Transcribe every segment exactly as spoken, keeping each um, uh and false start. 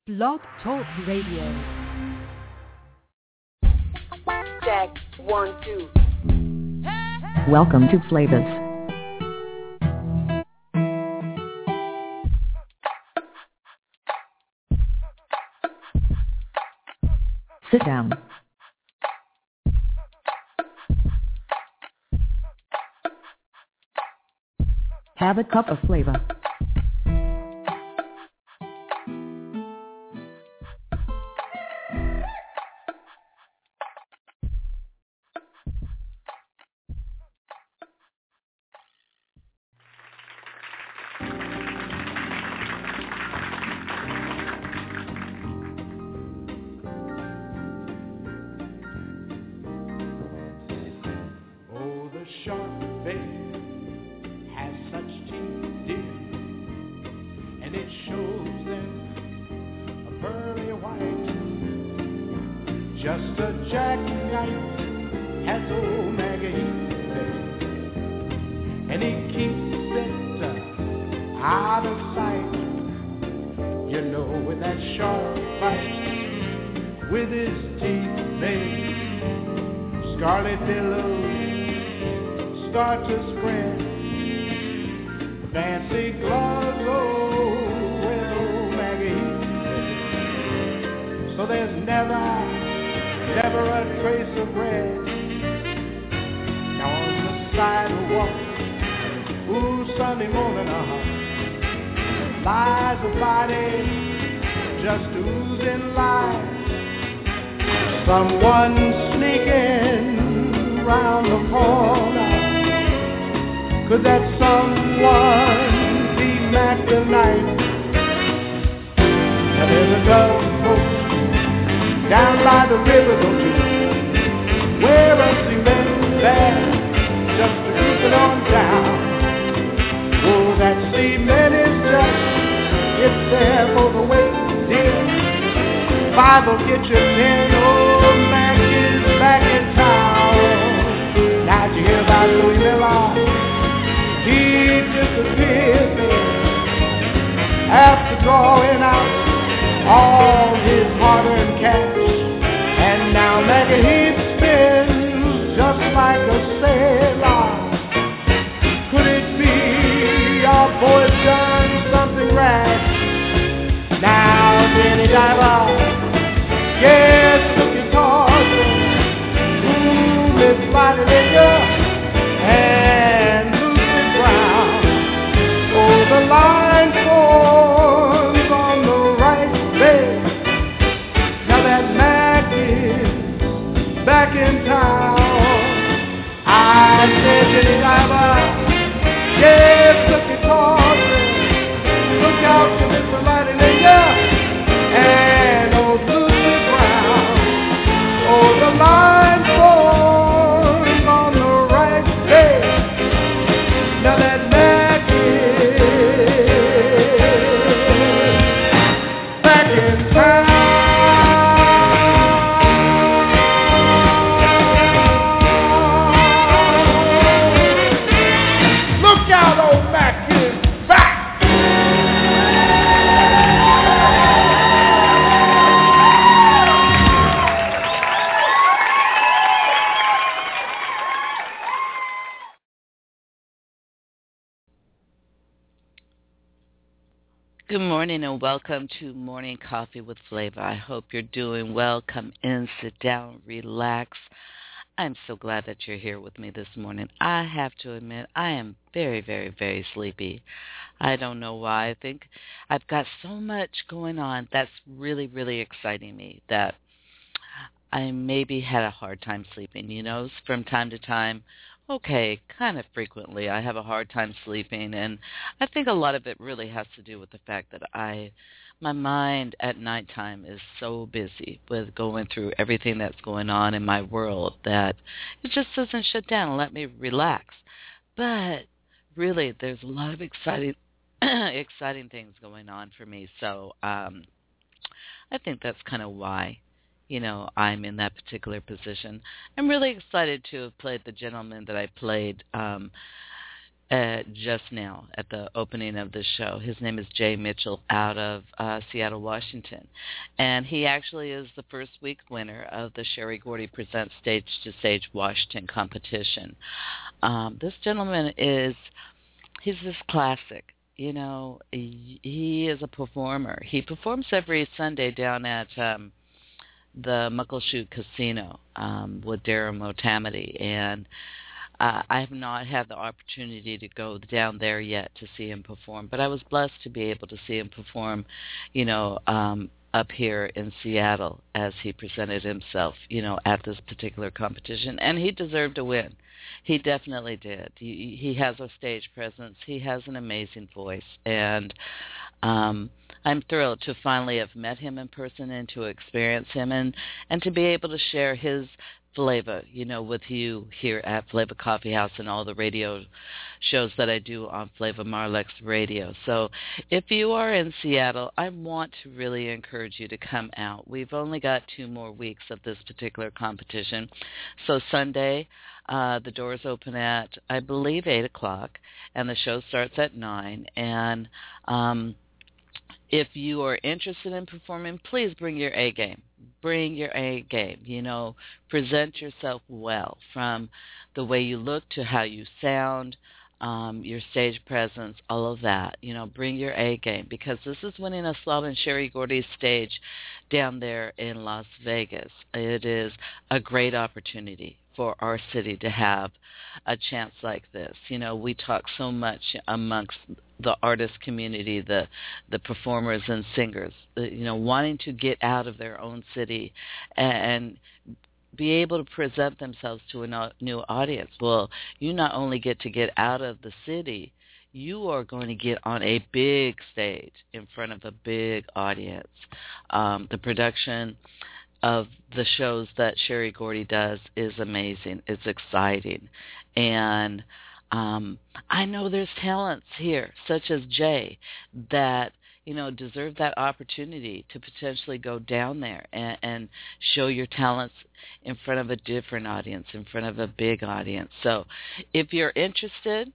Blog Talk Radio. Check, one, two. Welcome to Flavas. Sit down. Have a cup of flavor. Welcome to Morning Coffee with Flavor. I hope you're doing well. Come in, sit down, relax. I'm so glad that you're here with me this morning. I have to admit, I am very, very, very sleepy. I don't know why. I think I've got so much going on that's really, really exciting me that I maybe had a hard time sleeping. You know, from time to time, okay, kind of frequently, I have a hard time sleeping, and I think a lot of it really has to do with the fact that I, my mind at nighttime is so busy with going through everything that's going on in my world that it just doesn't shut down and let me relax. But really, there's a lot of exciting, exciting things going on for me, so um, I think that's kind of why. You know, I'm in that particular position. I'm really excited to have played the gentleman that I played um, uh, just now at the opening of the show. His name is Jay Mitchell out of uh, Seattle, Washington. And he actually is the first week winner of the Sherry Gordy Presents Stage to Stage Washington competition. Um, this gentleman is, he's this classic. You know, he, he is a performer. He performs every Sunday down at um, the Muckleshoot Casino um, with Darren Motamedy. And uh, I have not had the opportunity to go down there yet to see him perform, but I was blessed to be able to see him perform, you know, um, up here in Seattle as he presented himself, you know, at this particular competition. And he deserved to win. He definitely did. He, he has a stage presence. He has an amazing voice. And um, I'm thrilled to finally have met him in person and to experience him and, and to be able to share his flavor, you know, with you here at Flavor Coffee House and all the radio shows that I do on Flavor Marlex Radio. So if you are in Seattle, I want to really encourage you to come out. We've only got two more weeks of this particular competition. So Sunday, uh, the doors open at, I believe, eight o'clock, and the show starts at nine. And um, if you are interested in performing, please bring your A game. Bring your A game, you know, present yourself well, from the way you look to how you sound, um, your stage presence, all of that. You know, bring your A game, because this is winning a slot on Sherry Gordy's stage down there in Las Vegas. It is a great opportunity for our city to have a chance like this. You know, we talk so much amongst the artist community, the the performers and singers, you know, wanting to get out of their own city and be able to present themselves to a new audience. Well, you not only get to get out of the city, you are going to get on a big stage in front of a big audience. Um, the production of the shows that Sherry Gordy does is amazing. It's exciting. And um, I know there's talents here, such as Jay, that, you know, deserve that opportunity to potentially go down there and, and show your talents in front of a different audience, in front of a big audience. So if you're interested,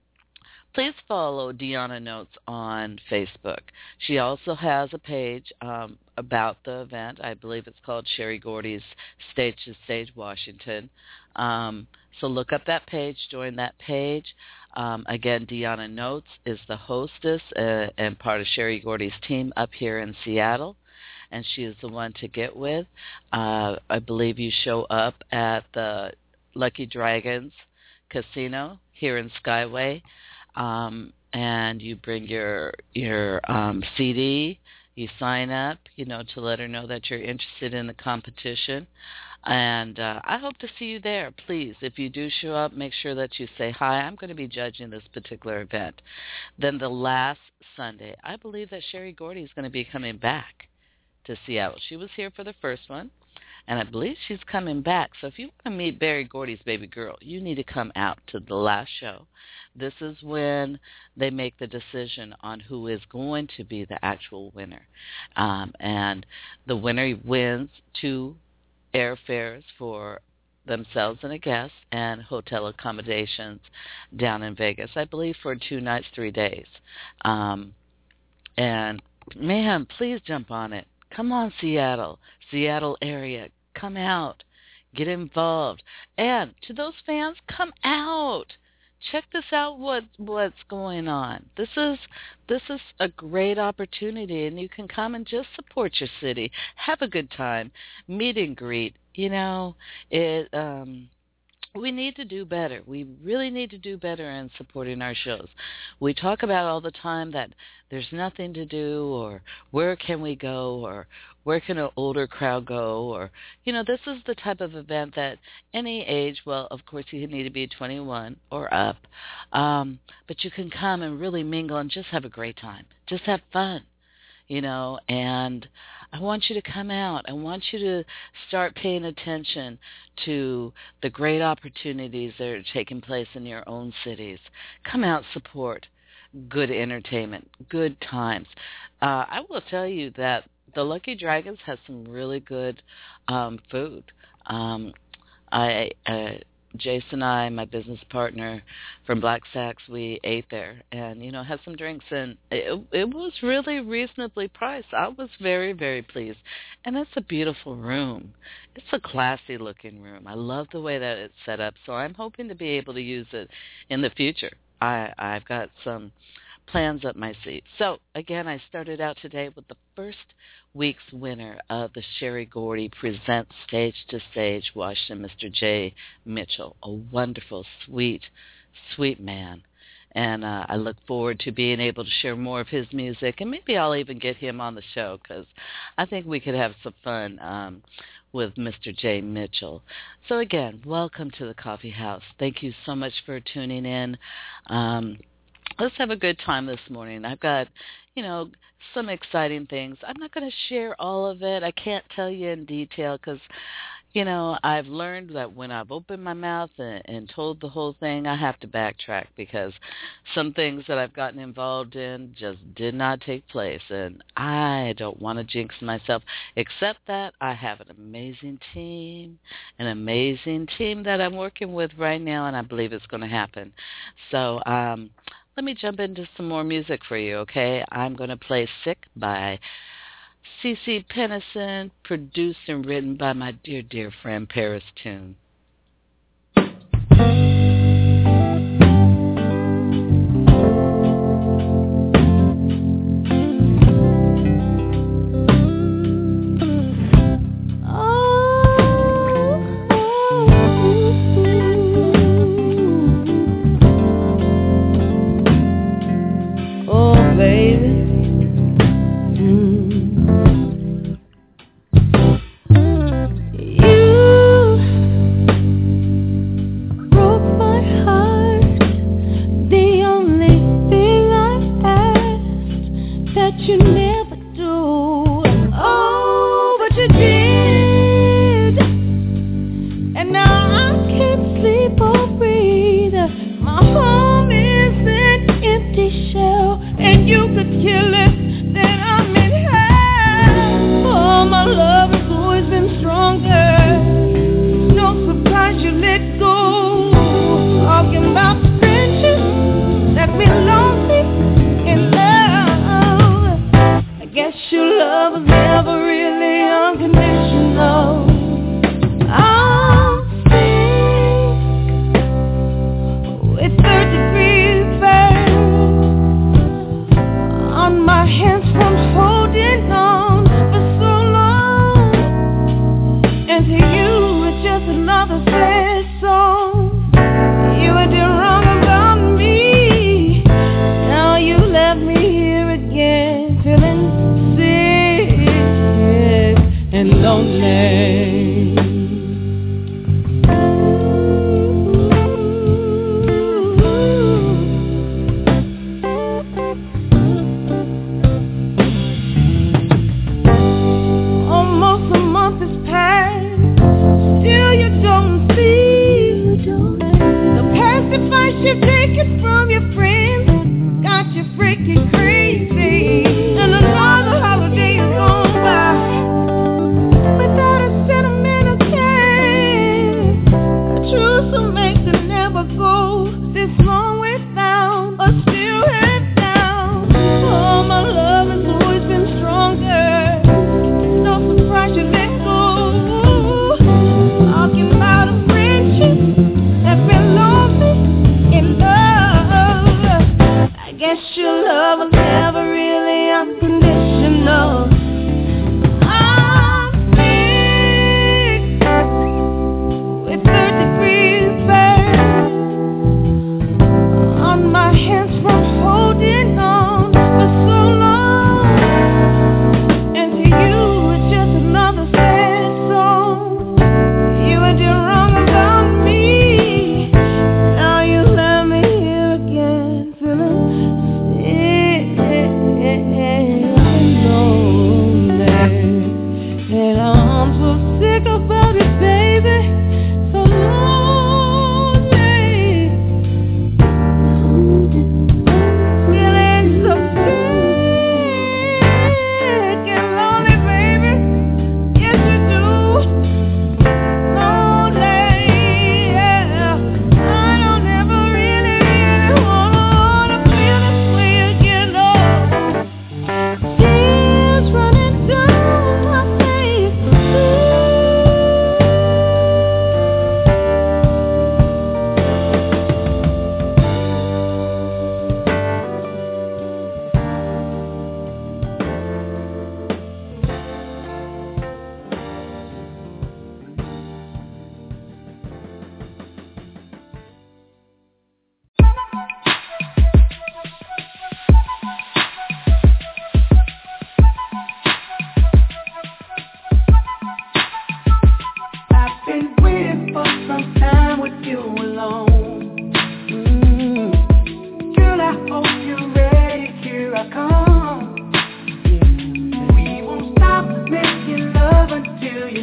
please follow Deanna Notes on Facebook. She also has a page um, about the event. I believe it's called Sherry Gordy's Stage to Stage Washington. Um, so look up that page, join that page. Um, again, Deanna Notes is the hostess uh, and part of Sherry Gordy's team up here in Seattle, and she is the one to get with. Uh, I believe you show up at the Lucky Dragons Casino here in Skyway. Um, and you bring your your um, C D, you sign up, you know, to let her know that you're interested in the competition. And uh, I hope to see you there. Please, if you do show up, make sure that you say, hi, I'm going to be judging this particular event. Then the last Sunday, I believe that Sherry Gordy is going to be coming back to Seattle. She was here for the first one, and I believe she's coming back. So if you want to meet Berry Gordy's baby girl, you need to come out to the last show. This is when they make the decision on who is going to be the actual winner. Um, and the winner wins two airfares for themselves and a guest and hotel accommodations down in Vegas, I believe for two nights, three days. Um, and, man, please jump on it. Come on, Seattle, Seattle area. Come out. Get involved. And to those fans, come out. Check this out, what what's going on. This is this is a great opportunity, and you can come and just support your city. Have a good time. Meet and greet. You know, it um we need to do better. We really need to do better in supporting our shows. We talk about all the time that there's nothing to do, or where can we go, or where can an older crowd go, or, you know, this is the type of event that any age, well, of course you need to be twenty-one or up, um, but you can come and really mingle and just have a great time. Just have fun. You know, and I want you to come out. I want you to start paying attention to the great opportunities that are taking place in your own cities. Come out, support good entertainment, good times. Uh, I will tell you that the Lucky Dragons has some really good um, food. Um, I uh, Jason and I, my business partner from Black Sacks, we ate there and, you know, had some drinks, and it, it was really reasonably priced. I was very, very pleased. And it's a beautiful room. It's a classy-looking room. I love the way that it's set up, so I'm hoping to be able to use it in the future. I, I've got some plans up my sleeve. So, again, I started out today with the first week's winner of the Sherry Gordy Presents Stage to Stage Washington, Mister Jay Mitchell, a wonderful, sweet, sweet man. And uh, I look forward to being able to share more of his music, and maybe I'll even get him on the show because I think we could have some fun um, with Mister Jay Mitchell. So, again, welcome to the Coffee House. Thank you so much for tuning in. Um, Let's have a good time this morning. I've got, you know, some exciting things. I'm not going to share all of it. I can't tell you in detail because, you know, I've learned that when I've opened my mouth and, and told the whole thing, I have to backtrack because some things that I've gotten involved in just did not take place, and I don't want to jinx myself, except that I have an amazing team, an amazing team that I'm working with right now, and I believe it's going to happen. So, um, let me jump into some more music for you, okay? I'm going to play Sick by C C Pennison, produced and written by my dear, dear friend Paris Tune. Broke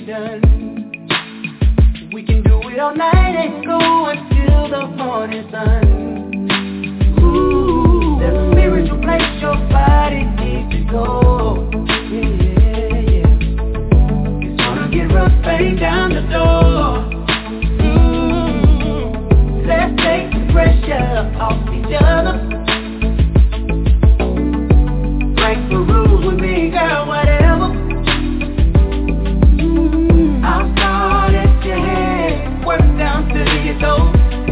be done. We can do it all night and go until the morning sun. Ooh, there's a spiritual place your body needs to go. Yeah, yeah, yeah. It's gonna get rough, bang down the door. Mm-hmm. Let's take the pressure off each other. Break the rules with me, girl, whatever. Mm-hmm. I'll start at your head, work down to your toes.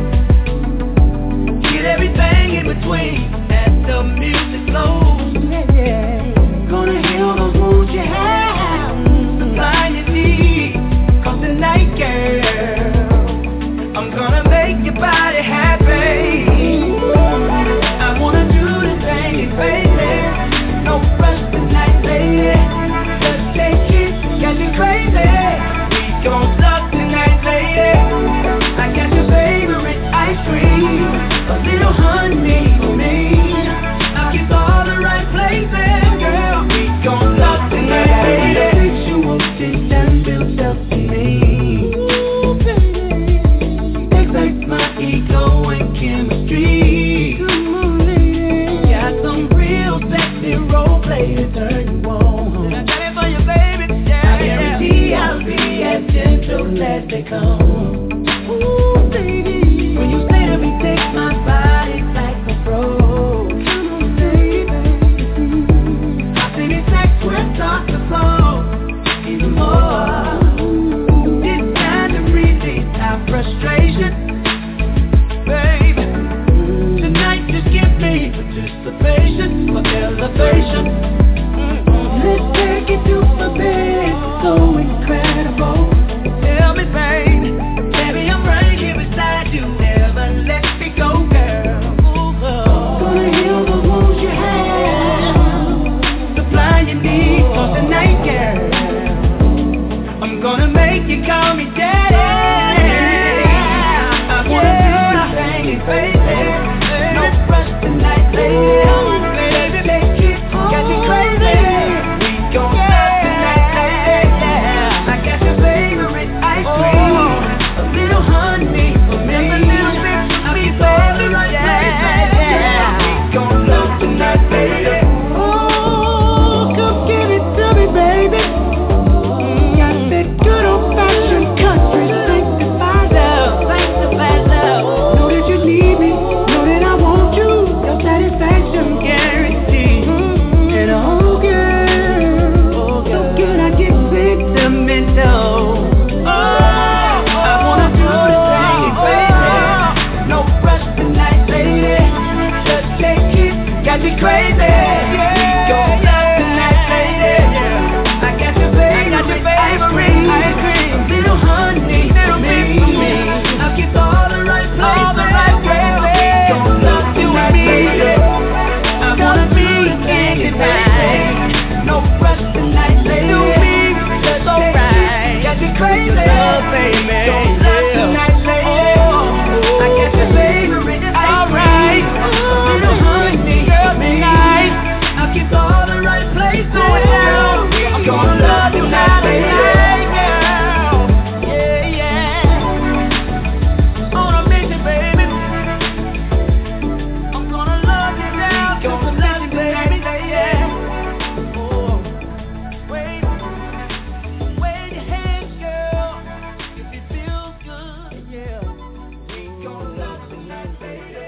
Get everything in between as the music flows. Yeah, yeah. Gonna heal those wounds you have, supply your needs. Cause tonight, girl, I'm gonna make your body happy. I wanna do the thing, baby. No rush tonight, lady. Just take it, got you crazy. We gon' suck tonight, lady. I got your favorite ice cream, a little honey for me. I'll get all the right places, girl. We gon' suck tonight, lady. Sexual tension built up to me. Ooh, baby. Excites my ego and chemistry. Come on, lady. Got some real sexy role play to turn you on. I got it for you, baby. Yeah, I guarantee I'll be as gentle as they come. Ooh, baby. When you say to me, take my body like a pro. Come on, baby. I think it's sex where it starts to flow. Even more. It's time to release our frustration, baby. Tonight just give me participation for elevation. Let's take it to my bed, so incredible. Tell me, baby, baby, I'm right here beside you. Never let me go, girl. Ooh, oh. Gonna heal the wounds you have, supply your needs for tonight, girl. I'm gonna make you call me daddy. I wanna do the thing, baby. No rush tonight, baby. Come on, baby, make it got you crazy. We gon' stop tonight, baby. I got your favorite ice cream, a little honey for me. I'll be all the right places. We gon' love tonight, baby. Oh, come give it to me, baby. Got that good old-fashioned country sanctified love, sanctified love. Know that you need me, know that I want you. Your satisfaction guaranteed. And oh girl, so good I get sentimental. Oh, I wanna do the thing, baby. No rush tonight, lady. Just take it, got me crazy. We gon' love tonight, lady. I got your favorite ice cream, a little honey for me. I'll get all the right places. We gon' love tonight, lady. I wanna be the king tonight. No rush tonight, lady. Just alright. Got you crazy, baby. Gon' love tonight, lady. I got your favorite ice cream, a little honey for me. I'll get all the right places. I'm gonna love tonight, lady. Yeah, yeah. On a mission, baby. I'm gonna love you now. Gonna love you, baby. Yeah. Oh, wave, wave your hands, girl, if it feels good. Yeah. We gonna love tonight, baby.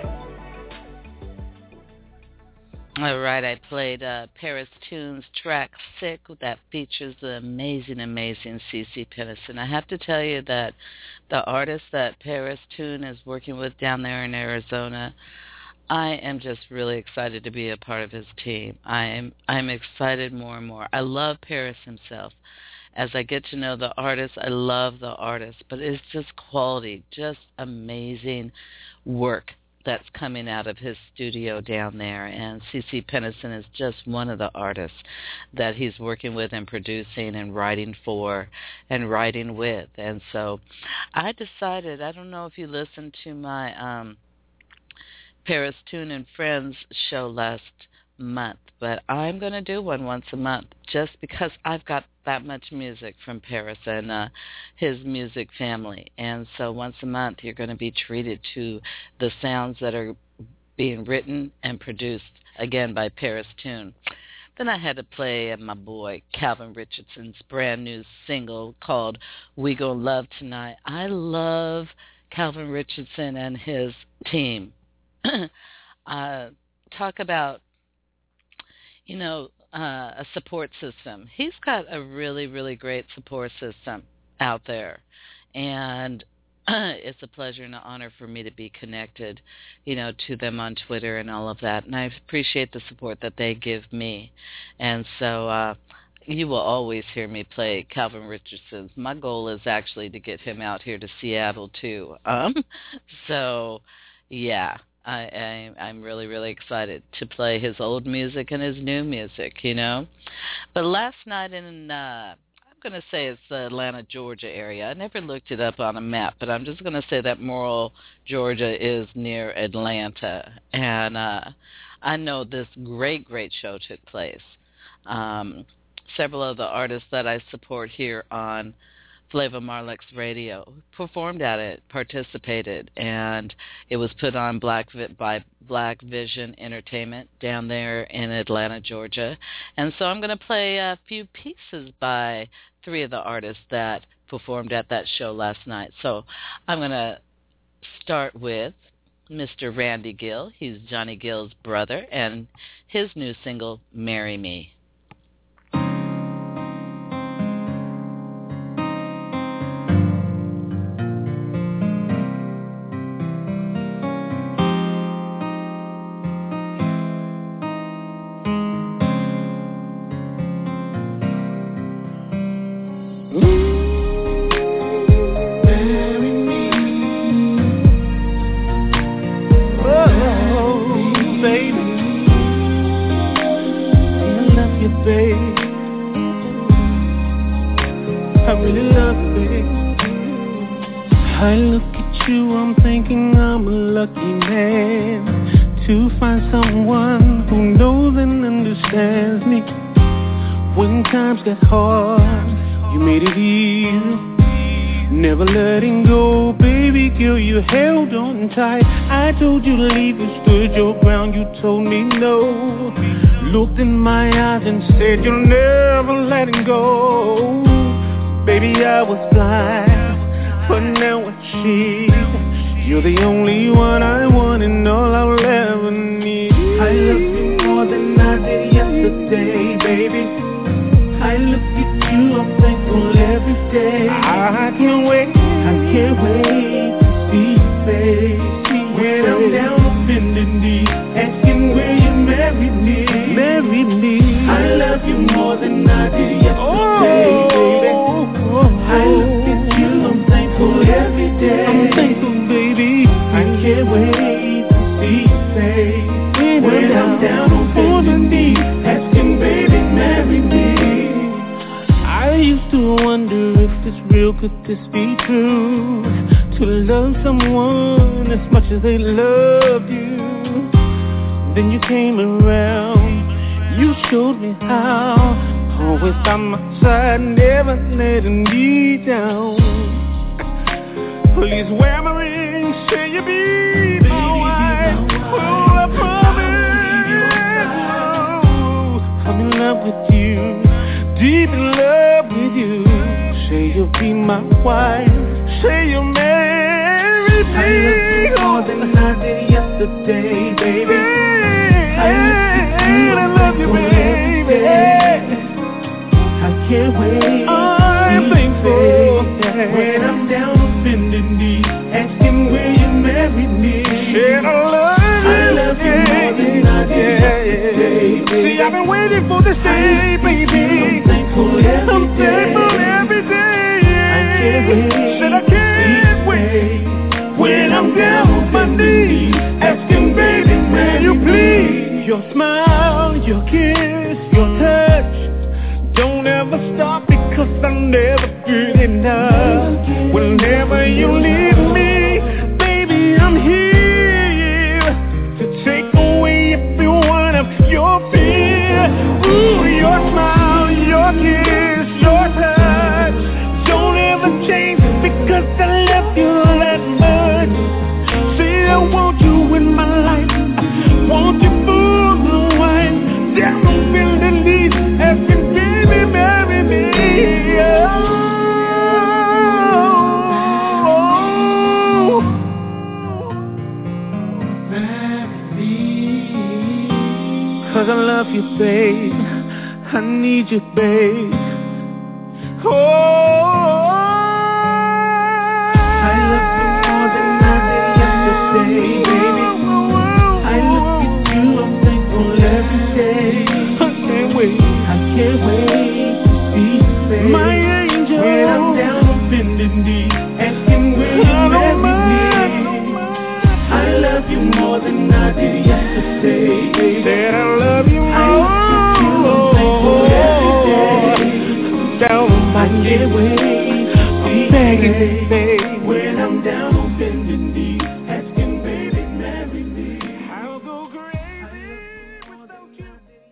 All right, I played uh, Paris Tune's track Sick that features the amazing, amazing CeCe Peniston. I have to tell you that the artist that Paris Tune is working with down there in Arizona, I am just really excited to be a part of his team. I am I'm excited more and more. I love Paris himself. As I get to know the artist, I love the artist, but it's just quality, just amazing work that's coming out of his studio down there. And CeCe Peniston is just one of the artists that he's working with and producing and writing for and writing with. And so I decided, I don't know if you listened to my um, Paris Tune and Friends show last month, but I'm going to do one once a month just because I've got that much music from Paris and uh, his music family. And so once a month, you're going to be treated to the sounds that are being written and produced, again, by Paris Tune. Then I had to play my boy Calvin Richardson's brand new single called We Gon' Love Tonight. I love Calvin Richardson and his team. uh, talk about, you know, uh, a support system. He's got a really, really great support system out there. And it's a pleasure and an honor for me to be connected, you know, to them on Twitter and all of that. And I appreciate the support that they give me. And so uh, you will always hear me play Calvin Richardson. My goal is actually to get him out here to Seattle, too. Um, so, yeah. I, I, I'm really, really excited to play his old music and his new music, you know. But last night in, uh, I'm going to say it's the Atlanta, Georgia area. I never looked it up on a map, but I'm just going to say that Morrill, Georgia is near Atlanta. And uh, I know this great, great show took place. Um, several of the artists that I support here on Flava Marlex Radio performed at it, participated, and it was put on Black by Black Vision Entertainment down there in Atlanta, Georgia. And so I'm going to play a few pieces by three of the artists that performed at that show last night. So I'm going to start with Mister Randy Gill. He's Johnny Gill's brother, and his new single, Marry Me. Your babe. I need you, babe. Oh, I love you more than I did yesterday, baby. I look at you, I'm thankful every day. I can't wait, I can't wait to see you, babe. My angel, when I'm down on bended knee, asking will you marry me? I love you more than I did yesterday, baby. Said I love you more. I look at you, I'm thankful every day. Down on my knee, I'm begging you, babe. When I'm down on bended knee, asking baby, marry me. I'll go crazy without you.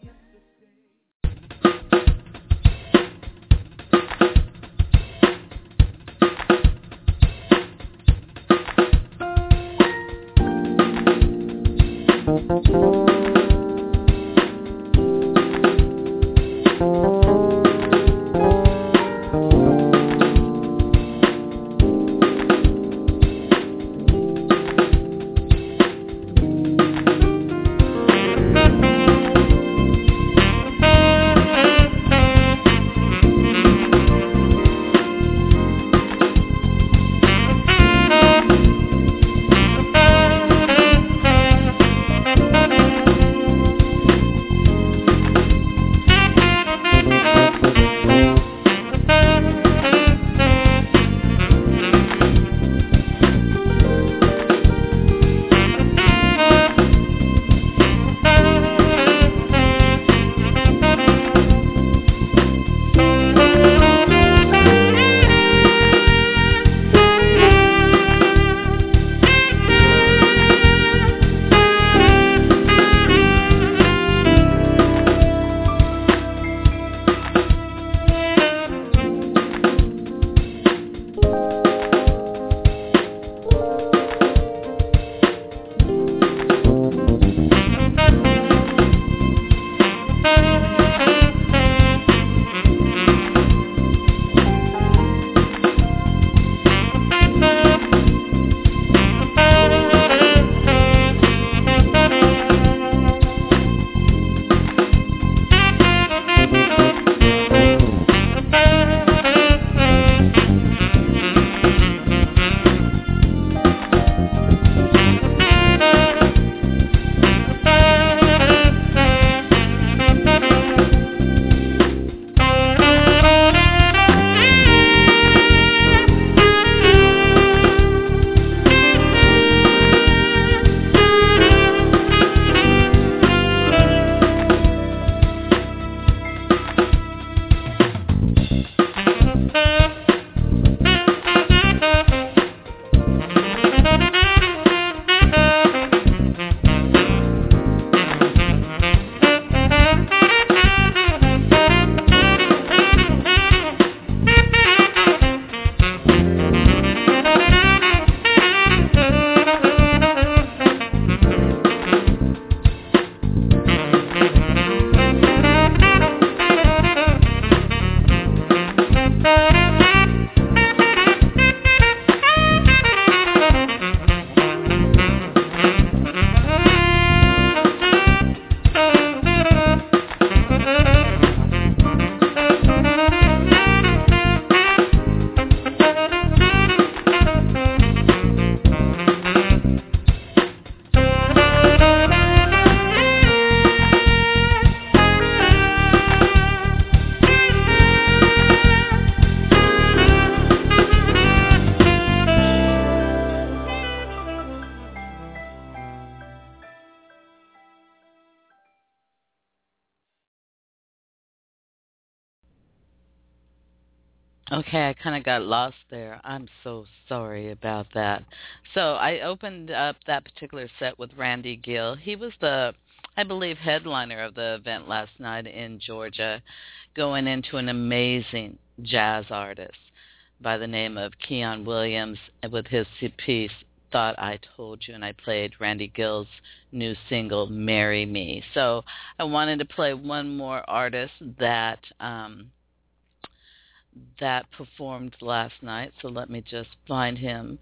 Okay, I kind of got lost there. I'm so sorry about that. So I opened up that particular set with Randy Gill. He was the, I believe, headliner of the event last night in Georgia, going into an amazing jazz artist by the name of Keon Williams with his piece, Thought I Told You, and I played Randy Gill's new single, Marry Me. So I wanted to play one more artist that um, that performed last night, so let me just find him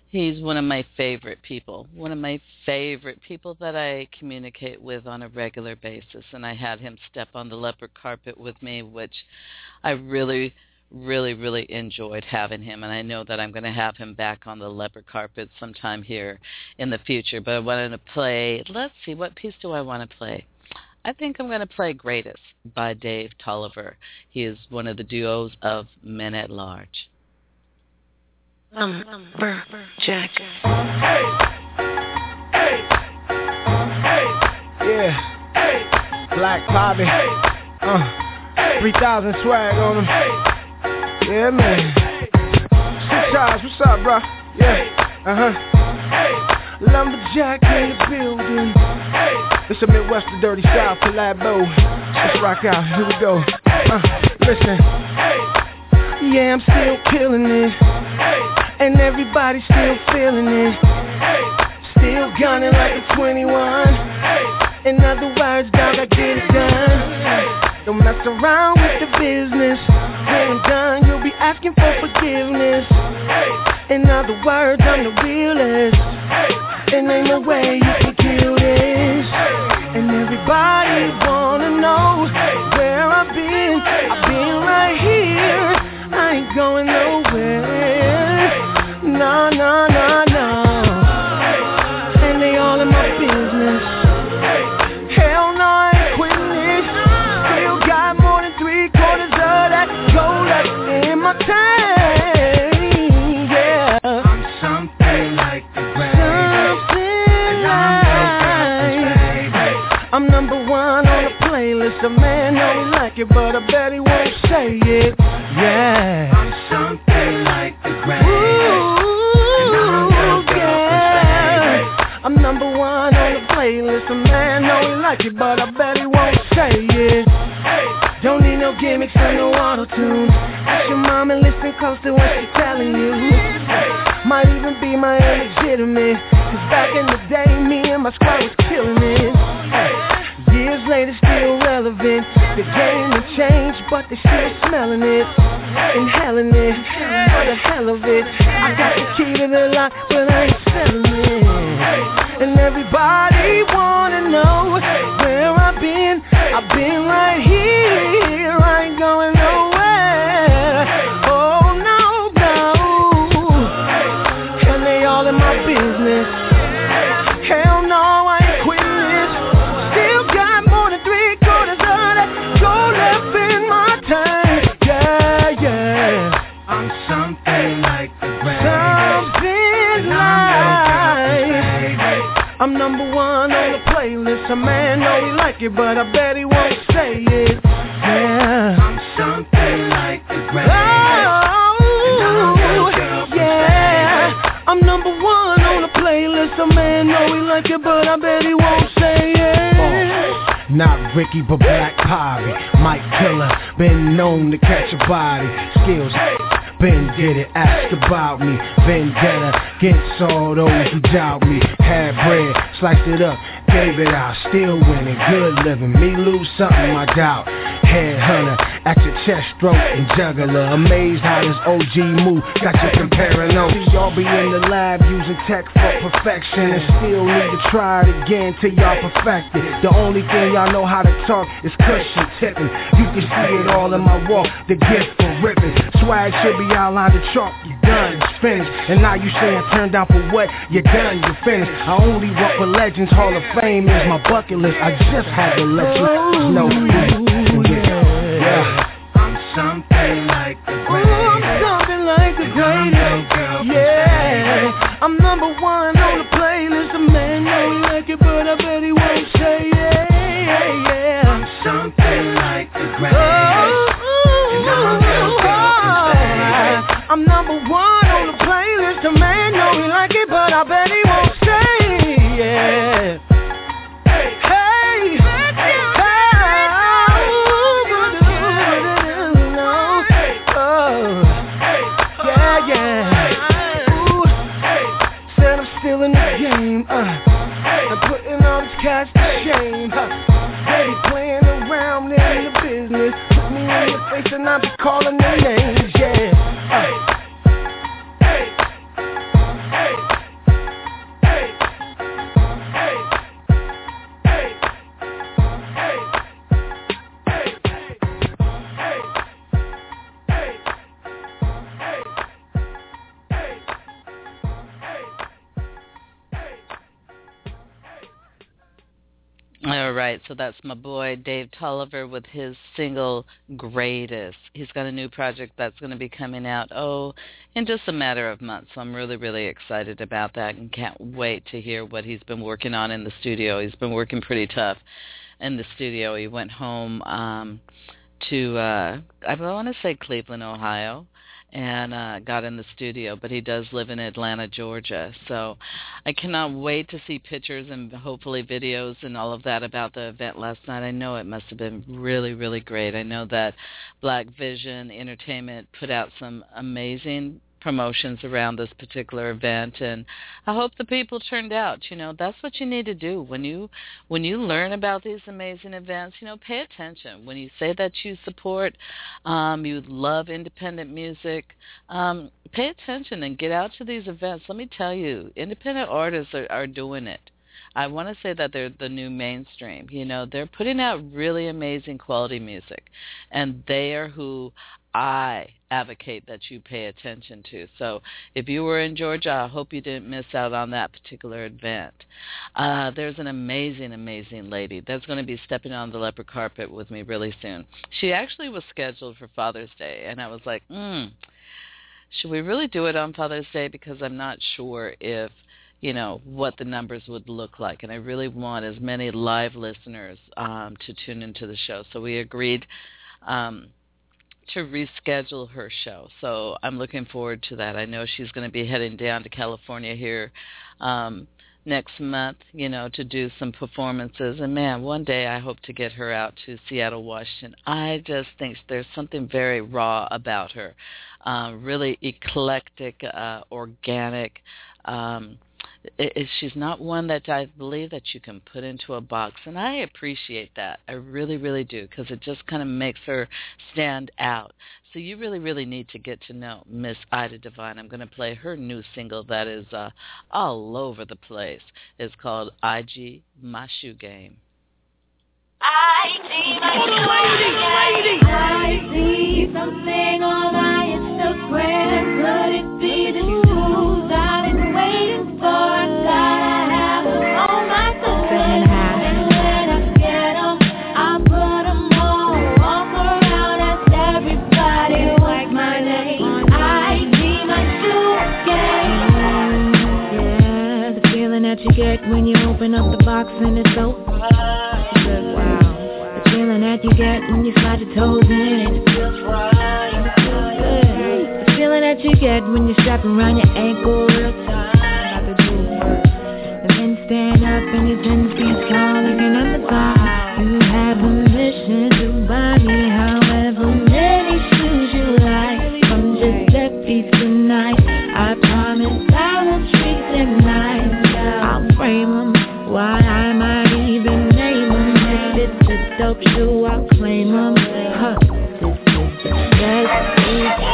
He's one of my favorite people, one of my favorite people that I communicate with on a regular basis. And I had him step on the leopard carpet with me, which I really, really, really enjoyed having him. And I know that I'm going to have him back on the leopard carpet sometime here in the future. But I wanted to play, let's see, what piece do I want to play? I think I'm going to play Greatest by Dave Tolliver. He is one of the duos of Men at Large. Number Jack. Hey, hey, hey, yeah, hey, Black Bobby, uh, three thousand swag on him, yeah man, Six Eyes, what's up bro, yeah, uh-huh, Lumberjack in the building, it's a Midwestern Dirty South collabo, let's rock out, here we go, uh, listen, yeah I'm still killing it. And everybody's still feeling it. Still gunning like I'm twenty-one. In other words, dog, I get it done. Don't mess around with the business. When I'm done, you'll be asking for forgiveness. In other words, I'm the realest. And ain't no way you can kill this. And everybody wanna know where I've been. I've been right here. I ain't going nowhere. No, no, no, no. And they all in my business. Hell no, I ain't quitting this. Still got more than three quarters of that gold left in my tank. Yeah, I'm something like the greatest. Something like. I'm number one on the playlist. A man know he like it, but I bet he won't say it. Yeah, I'm something like the greatest. I'm number one on the playlist. A man know he like it, but I bet he won't say it. Don't need no gimmicks or no auto-tune. Ask your mom and listen close to what she's telling you. Might even be my illegitimate. Cause back in the day, me and my squad was killing it. Years later, still relevant. The game has changed, but they still smelling it. Inhaling it, for the hell of it. I got the key to the lock, but I ain't selling it. And everybody wanna know where I've been. I've been right here, I ain't going nowhere. Oh no, no. And they all in my business. Hell no, I ain't quitting this. Still got more than three quarters of that gold left in my tank. Yeah, yeah. I'm something like the greatest. Something like. I'm number one on the playlist. A man know he like it, but I bet he won't say it. Yeah, I'm something like the greatest. Oh, yeah. I'm number one on the playlist. A man know he like it, but I bet he won't say it. Oh. Not Ricky, but Black Bobby. Mike Killer, been known to catch a body. Skills, been did it, ask about me. Vendetta, gets all those who doubt me. Had bread, sliced it up, gave it out. Still winning, good living. Me lose something, I doubt. Headhunter, at your chest, throat, and juggler. Amazed how this O G move got you comparing notes. See y'all be in the lab using tech for perfection, and still need to try it again till y'all perfect it. The only thing y'all know how to talk is cushion tipping. You can see it all in my walk, the gift for ripping. Swag should be outlined to chalk, you done, it's finished. And now you saying turn down for what? You done, you finished. I only walk with legends, Hall of Fame is my bucket list. I just had to let you know. Yeah. I'm something like the greatest. Ooh, I'm something like the greatest. Yeah, I'm number one on the playlist. A man know he like it, but I bet he won't say it. Yeah, yeah. I'm something like the greatest. Oh, and I'm, I'm number one on the playlist. A man know he like it, but I bet he won't say it. Yeah. All right, so that's my boy Dave Tolliver with his single Greatest. He's got a new project that's going to be coming out, oh, in just a matter of months. So I'm really, really excited about that and can't wait to hear what he's been working on in the studio. He's been working pretty tough in the studio. He went home um, to, uh, I want to say Cleveland, Ohio, and uh, got in the studio, but he does live in Atlanta, Georgia. So I cannot wait to see pictures and hopefully videos and all of that about the event last night. I know it must have been really, really great. I know that Black Vision Entertainment put out some amazing promotions around this particular event, and I hope the people turned out. You know, that's what you need to do when you when you learn about these amazing events. You know, pay attention. When you say that you support, um, you love independent music, um, pay attention and get out to these events. Let me tell you, independent artists are, are doing it. I want to say that they're the new mainstream. You know, they're putting out really amazing quality music, and they are who I advocate that you pay attention to. So if you were in Georgia, I hope you didn't miss out on that particular event. Uh, there's an amazing, amazing lady that's going to be stepping on the leopard carpet with me really soon. She actually was scheduled for Father's Day, and I was like, hmm, should we really do it on Father's Day? Because I'm not sure if, you know, what the numbers would look like. And I really want as many live listeners um, to tune into the show. So we agreed um, to reschedule her show. So I'm looking forward to that. I know she's going to be heading down to California here um, next month, you know, to do some performances. And, man, one day I hope to get her out to Seattle, Washington. I just think there's something very raw about her, uh, really eclectic, uh, organic, um It, it, she's not one that I believe that you can put into a box, and I appreciate that. I really, really do, because it just kind of makes her stand out. So you really, really need to get to know Miss Ida Divine. I'm going to play her new single that is uh, all over the place. It's called I G My Shoe Game. I G My Shoe Game. I see something on my Instagram. Could it be the news I've been waiting for? I gotta have them on my phone. And when I get them, I put them all. Walk around, ask everybody what's my name. I G My Shoe Game. Yeah, the feeling that you get when you open up the box and it's so good. Wow. The feeling that you get when you slide your toes in. It feels right. It feels good. The feeling that you get when you strap around your ankle real tight. Stand up and your ten feet tall, looking on the bar. You have permission to buy me however many shoes you like. From Giuseppe tonight, I promise I will treat them nice. I'll frame them, why I might even name them. If it's a dope shoe, I'll claim them. Huh, this is the best shoe.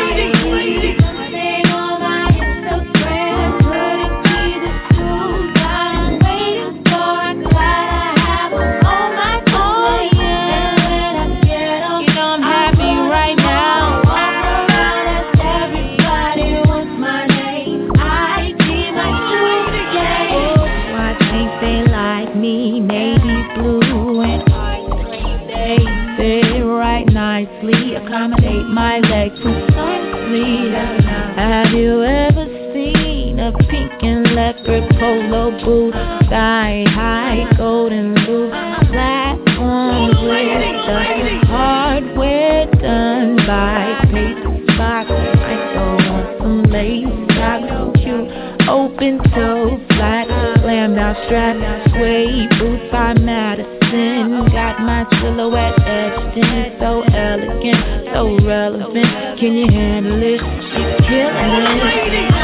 Accommodate my legs precisely. Have you ever seen a pink and leopard polo boot, sky high golden blue platform with the hardware done by Paper Box? I go on some lace socks, cute open toe flat, slammed out strap, suede boots by Madison. Got my silhouette etched in, so elegant, so relevant. Can you handle it? She's killing it.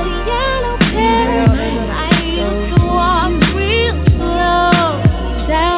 Down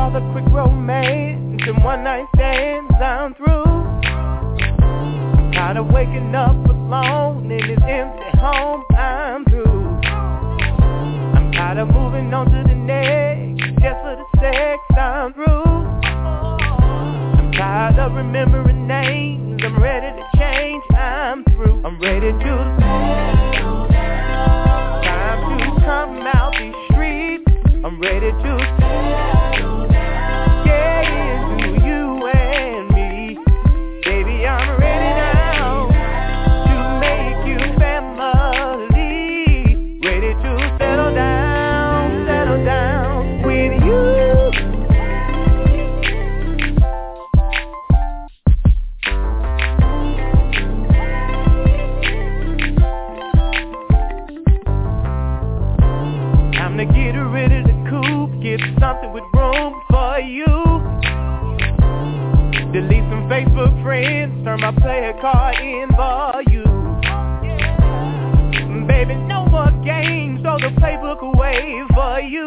all the quick romance and one night stands, I'm through. I'm tired of waking up alone in this empty home, I'm through. I'm tired of moving on to the next just for the sex, I'm through. I'm tired of remembering names, I'm ready to change, I'm through. I'm ready to settle down. Time to come out these streets, I'm ready to settle down. Yeah, it's you and me. Baby, I'm ready now to make you family. Ready to settle down, settle down with you. Time to get rid of the coupe, get something with room for you. Delete some Facebook friends, turn my player card in for you. Baby, no more games, throw the playbook away for you.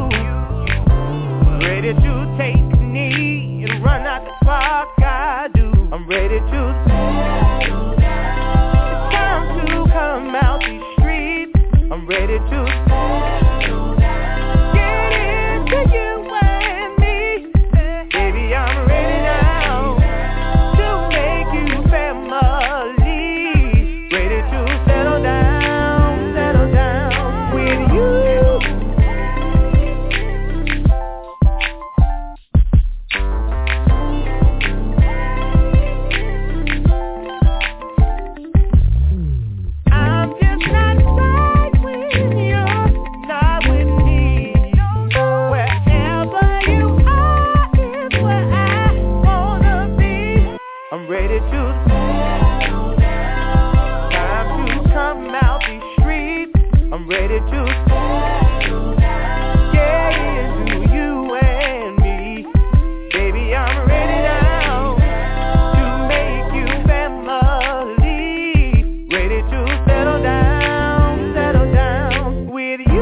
Ready to take a knee and run out the clock, I do. I'm ready to settle down. It's time to come out these streets, I'm ready to settle down. Get into you and me, baby, I'm ready now to make you family. Ready to settle down, settle down with you. I'm just not right when you're not with me. Wherever you are is where I wanna be. I'm ready to settle down. Time to come out these streets, I'm ready to settle down. Yeah, it's you and me. Baby, I'm ready now to make you family. Ready to settle down, settle down with you.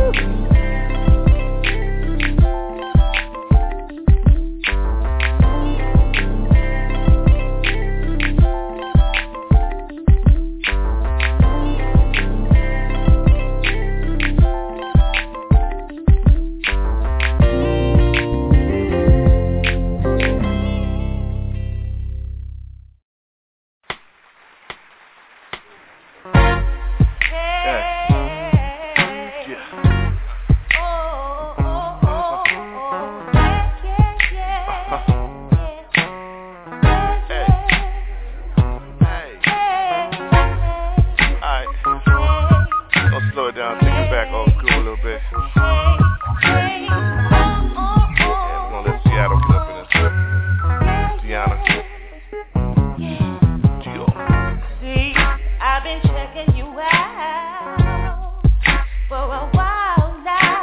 Gonna slow it down, take it back old school a little bit. Yeah, we're gonna let Seattle get up in this bit. Deanna. Gio. See, I've been checking you out for a while now.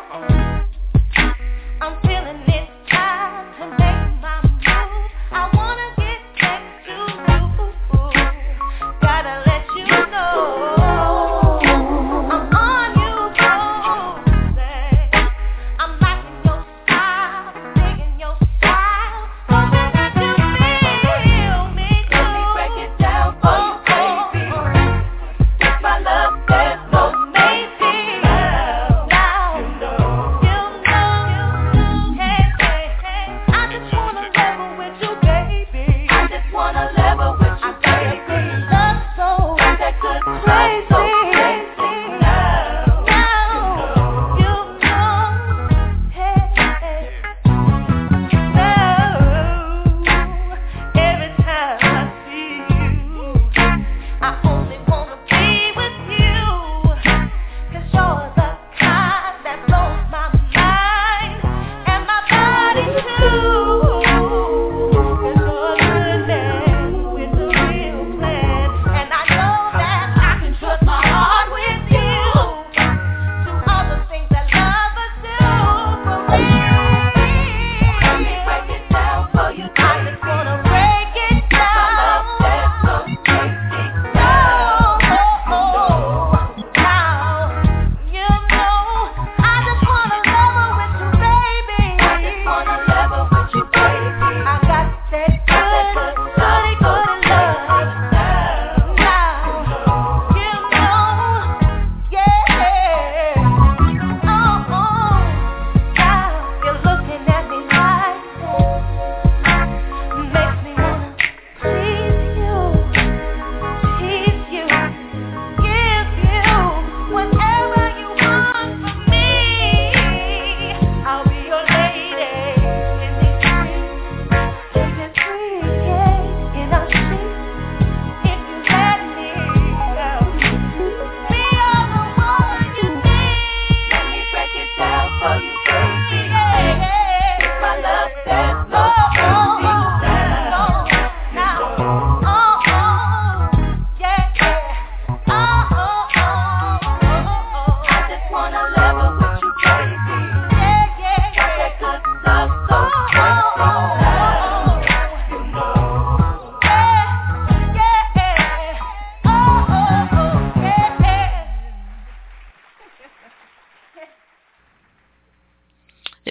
I'm feeling it's time to make my move. I wanna get back to you. Gotta let you know I'm on you, say I'm liking your style, digging your style. Don't let you feel me too. Let me break it down for you, baby. With my love, there's no maybe.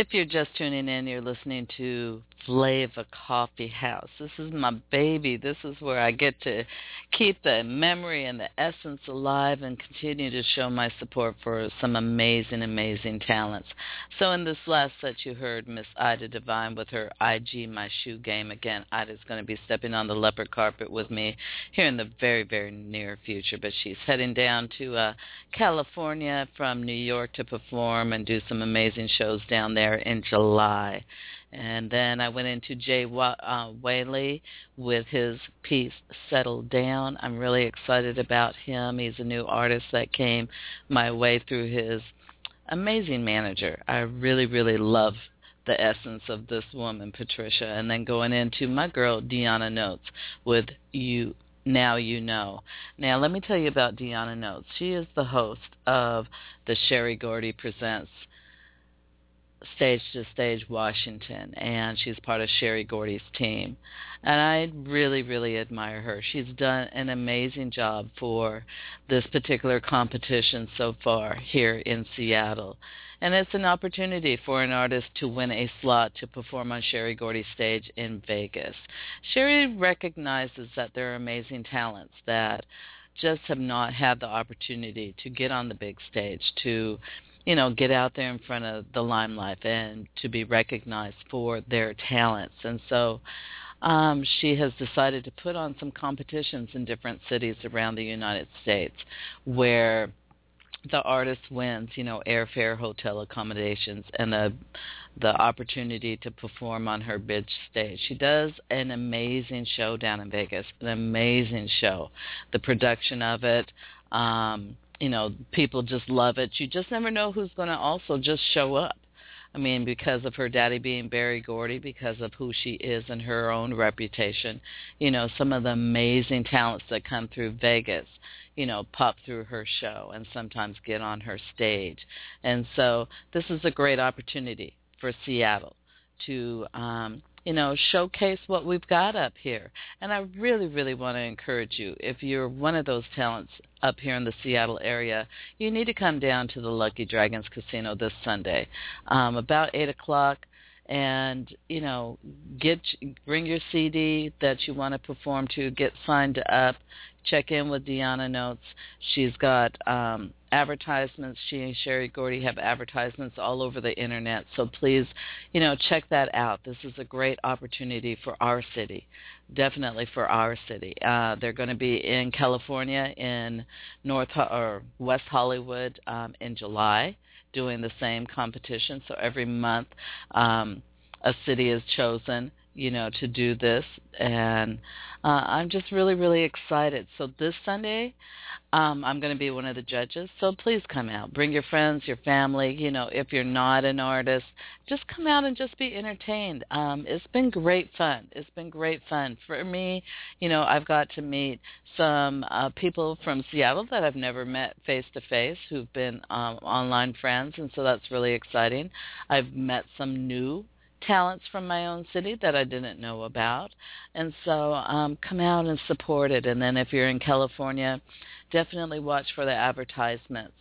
If you're just tuning in, you're listening to Flava Coffee House. This is my baby. This is where I get to keep the memory and the essence alive and continue to show my support for some amazing, amazing talents. So in this last set, you heard Miss Ida Divine with her I G My Shoe Game. Again, Ida's going to be stepping on the leopard carpet with me here in the very, very near future. But she's heading down to uh, California from New York to perform and do some amazing shows down there in July. And then I went into Jay uh, Whaley with his piece, Settle Down. I'm really excited about him. He's a new artist that came my way through his amazing manager. I really, really love the essence of this woman, Patricia. And then going into my girl, Deanna Notes, with You Now You Know. Now, let me tell you about Deanna Notes. She is the host of the Sherry Gordy Presents Stage to Stage Washington, and she's part of Sherry Gordy's team. And I really, really admire her. She's done an amazing job for this particular competition so far here in Seattle. And it's an opportunity for an artist to win a slot to perform on Sherry Gordy's stage in Vegas. Sherry recognizes that there are amazing talents that just have not had the opportunity to get on the big stage, to you know, get out there in front of the limelight and to be recognized for their talents. And so um, she has decided to put on some competitions in different cities around the United States where the artist wins, you know, airfare, hotel accommodations, and the the opportunity to perform on her big stage. She does an amazing show down in Vegas, an amazing show. The production of it, um, you know, people just love it. You just never know who's going to also just show up. I mean, because of her daddy being Berry Gordy, because of who she is and her own reputation, you know, some of the amazing talents that come through Vegas, you know, pop through her show and sometimes get on her stage. And so this is a great opportunity for Seattle to, um, you know, showcase what we've got up here. And I really, really want to encourage you, if you're one of those talents up here in the Seattle area, you need to come down to the Lucky Dragons Casino this Sunday, um, about eight o'clock, and, you know, get bring your C D that you want to perform to, get signed up, check in with Deanna Notes. She's got um, advertisements. She and Sherry Gordy have advertisements all over the internet. So please, you know, check that out. This is a great opportunity for our city, definitely for our city. Uh, they're going to be in California, in North or West Hollywood um, in July, doing the same competition. So every month um, a city is chosen, you know, to do this. And uh, I'm just really, really excited. So this Sunday, um, I'm going to be one of the judges. So please come out. Bring your friends, your family. You know, if you're not an artist, just come out and just be entertained. Um, it's been great fun. It's been great fun. For me, you know, I've got to meet some uh, people from Seattle that I've never met face-to-face who've been um, online friends, and so that's really exciting. I've met some new talents from my own city that I didn't know about. And so um, come out and support it. And then if you're in California, definitely watch for the advertisements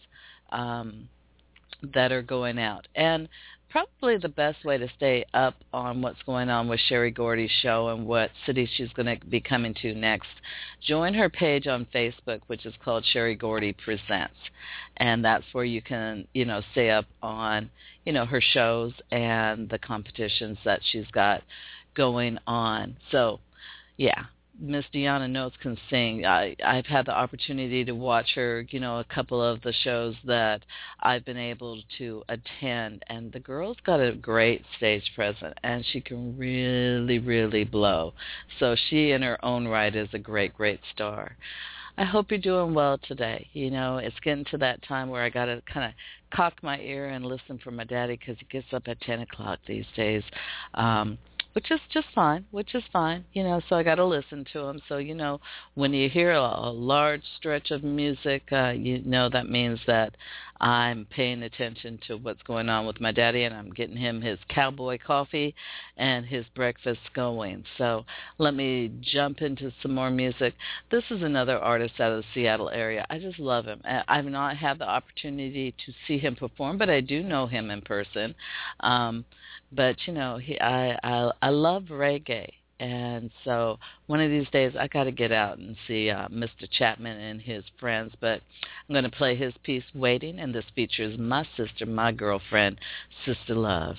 um, that are going out. And probably the best way to stay up on what's going on with Sherry Gordy's show and what city she's going to be coming to next, join her page on Facebook, which is called Sherry Gordy Presents. And that's where you can, you know, stay up on, you know, her shows and the competitions that she's got going on. So, yeah. Miss Deanna Notes can sing. I, I've had the opportunity to watch her, you know, a couple of the shows that I've been able to attend, and the girl's got a great stage presence, and she can really, really blow. So she in her own right is a great, great star. I hope you're doing well today. You know, it's getting to that time where I got to kind of cock my ear and listen for my daddy because he gets up at ten o'clock these days. Um Which is just fine, which is fine, you know, so I got to listen to him. So, you know, when you hear a, a large stretch of music, uh, you know that means that I'm paying attention to what's going on with my daddy, and I'm getting him his cowboy coffee and his breakfast going. So let me jump into some more music. This is another artist out of the Seattle area. I just love him. I've not had the opportunity to see him perform, but I do know him in person. Um, but, you know, he, I, I, I love reggae. And so one of these days I got to get out and see uh, Mister Chapman and his friends. But I'm going to play his piece, Waiting, and this features my sister, my girlfriend, Sister Love.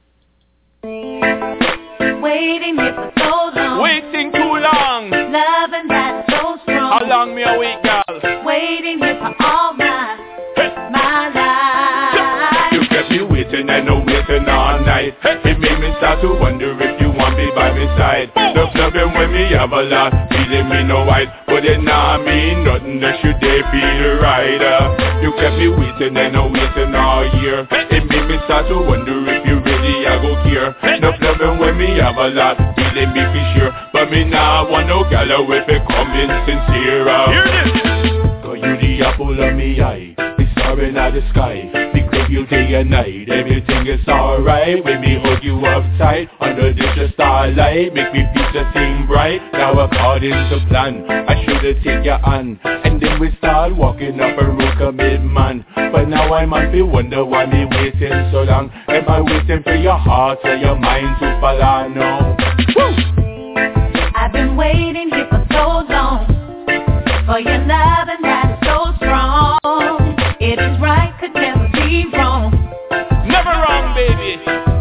Waiting here for so long. Waiting too long. Loving that so strong. How long me a wait, girl? Waiting here for all my, hey. my life. You kept me waiting and no waiting all night. Hey. It made me start to wonder if you want me by my side. The loving when me have a lot, feeling me no white, but it not mean nothing that should they feel right. Uh, you kept me waiting and no waiting all year. It made me start to wonder if you really a go care. The loving when me have a lot, feeling me for sure, but me nah want no gala if it coming sincere. Uh, Hear this. Cause you the apple of me eye, the star in the sky. You day and night, everything is alright. When me hug you up tight, under the starlight, make me feel the thing bright. Now according to plan, I should've take your hand, and then we start walking up a road mid-man. But now I'm on the wonder why me waiting so long. Am I waiting for your heart or your mind to follow now? Woo! I've been waiting here for so long, for your love and that is so strong. It is right, could never be wrong. Never wrong, baby.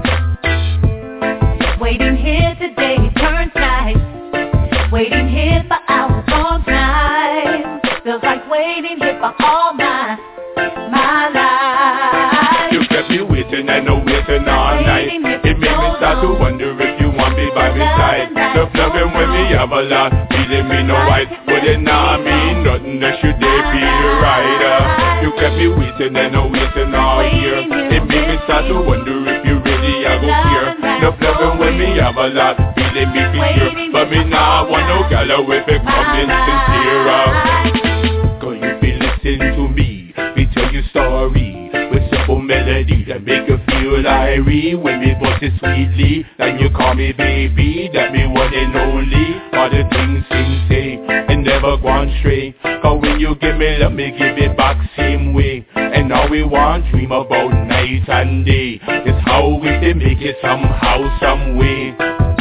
Waiting here today turns night. Waiting here for hours on time. Feels like waiting here for all my, my life. You kept me waiting and no waiting all night. It made me start to wonder if you want me by my side. The loving when me have a lot, feeling me no white, but it not mean nothing that should they feel right. Uh, you kept me waiting and no waiting all year. It made me start to wonder if you really a go here. The loving when me have a lot, feeling me for sure, but me nah want no gala if it coming sincere. Uh, cause you be listening to me, me tell you story with simple melody that make you feel irie. When me voice it sweetly, and you call me baby, that me one and only. All the things things say, and never gone stray. Cause when you give me love, me give it back same way. And all we want, dream about night and day. It's how we can make it somehow, some way.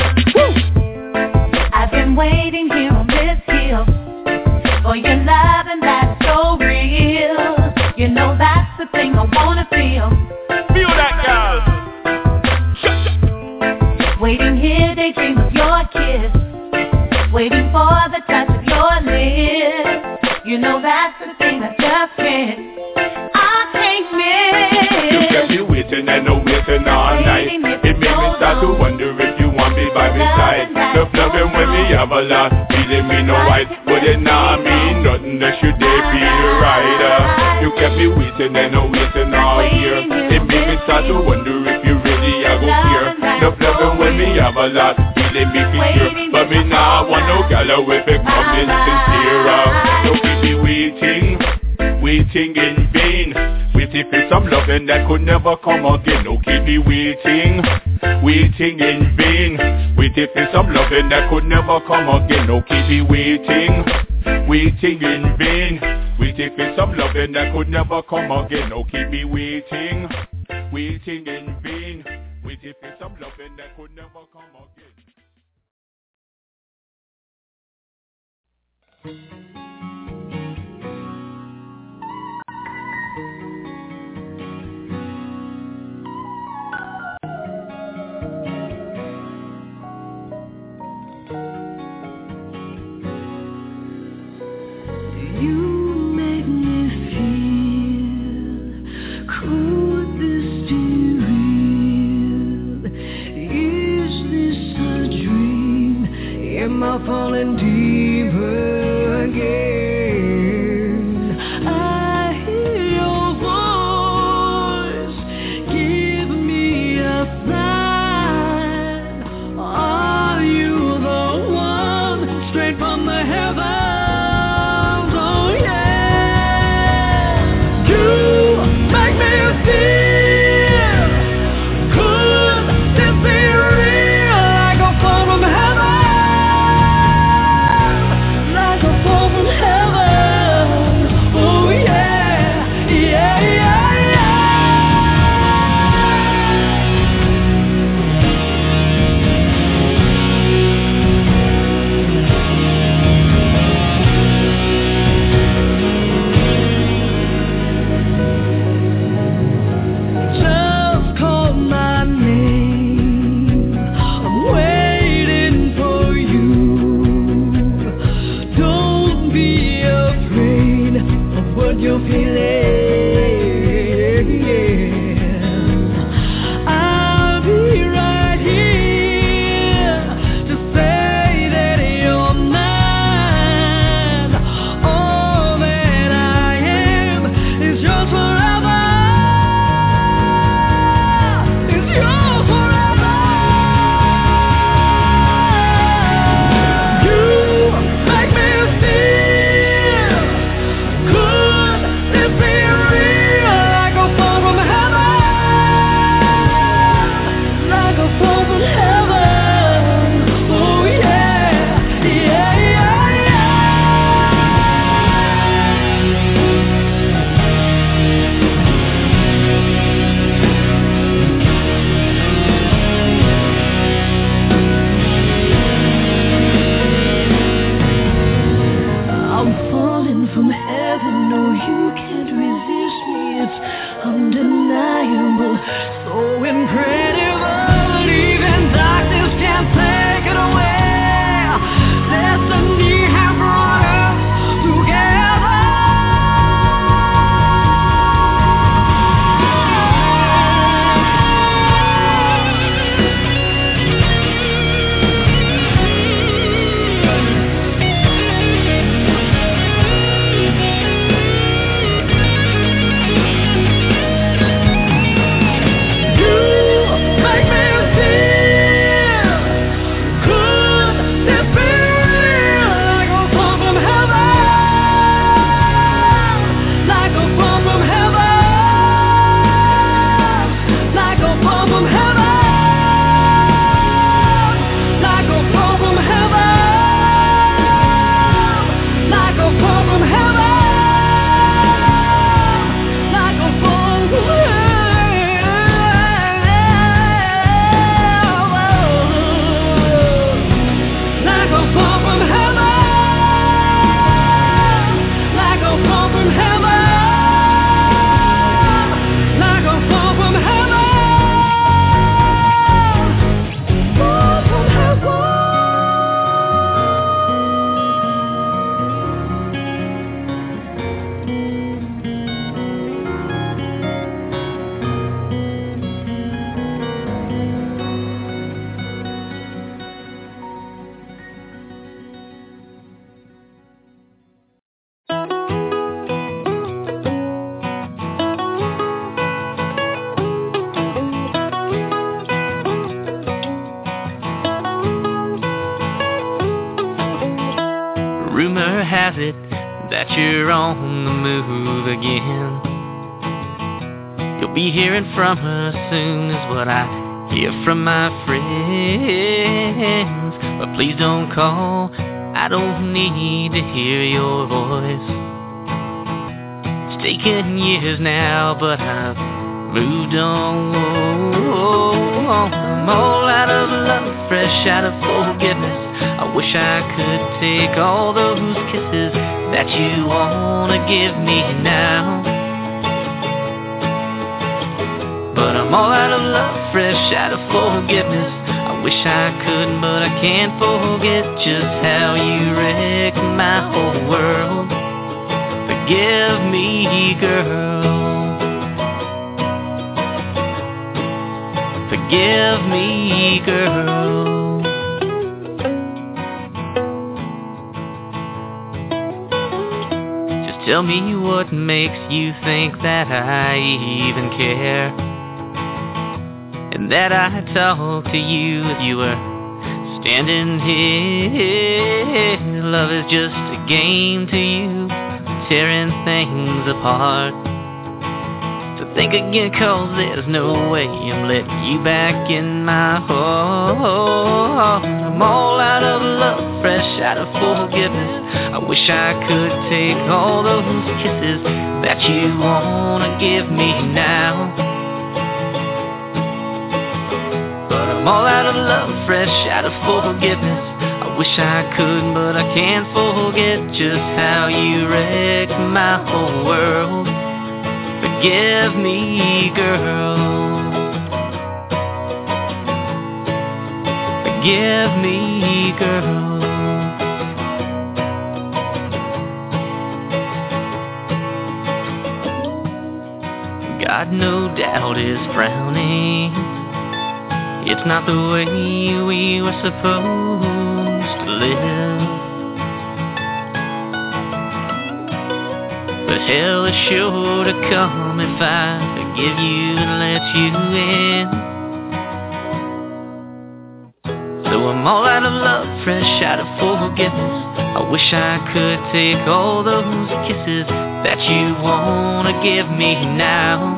Woo! I've been waiting here on this hill for your love and that's so real. You know that's the thing I wanna feel. Feel that, girl. Waiting here, daydream of your kiss. Waiting for the touch of your lips. You know that's the thing I just can't, I can't miss. You kept me waiting and no waiting all night. It made me start to wonder if you want me by my side. The loving when me have a lot, feeling me no white, but it not mean nothing that should they feel right. Uh, you kept me waiting and no waiting all year. It made me start to wonder if you really a go here. The loving when me have a lot, feeling me for sure, but me nah want no gala if it coming sincere. Uh, don't keep me waiting, waiting in vain. Waiting for some loving that could never come again. No keep me waiting, waiting in vain. Waiting for some loving that could never come again. No keep me waiting, waiting in vain. Waiting for some loving that could never come again. No keep me waiting, waiting in vain. Waiting for some loving that could never come again. Falling deeper again. you're feeling, I'll be right here to say that you're mine. All that I am is yours forever. Is yours forever. You make me feel good. This be real, like a fall from heaven, like a fall from heaven. Oh yeah, yeah, yeah, I'm falling from heaven. No, you can't resist me. It's undeniable, so incredible. Even darkness can't take it away. Destiny has brought us together. You make me feel good. This be real, like a fall from heaven, like a fall from heaven, like a fall from heaven, like a fall from heaven, like a fall from heaven, like a fall from like a fall from heaven, like a fall from heaven, like a fall from heaven, fall from heaven. Rumor has it that you're on the move again. You'll be hearing from her soon, is what I hear from my friends. But please don't call, I don't need to hear your voice. It's taken years now, but I've moved on. I'm all out of love, fresh out of forgiveness. I wish I could take all those kisses that you wanna give me now. But I'm all out of love, fresh out of forgiveness. I wish I could, but I can't forget just how you wrecked my whole world. Forgive me, girl. Forgive me, girl. Tell me what makes you think that I even care, and that I talk to you if you were standing here. Love is just a game to you, tearing things apart. So think again, cause there's no way I'm letting you back in my heart. I'm all out of love, fresh out of forgiveness. I wish I could take all those kisses that you wanna give me now. But I'm all out of love, fresh out of forgiveness. I wish I could, but I can't forget just how you wrecked my whole world. Forgive me, girl. Forgive me, girl. God no doubt is frowning. It's not the way we were supposed to live. But hell is sure to come if I forgive you and let you in. So I'm all out of love, fresh out of forgiveness. I wish I could take all those kisses that you wanna give me now.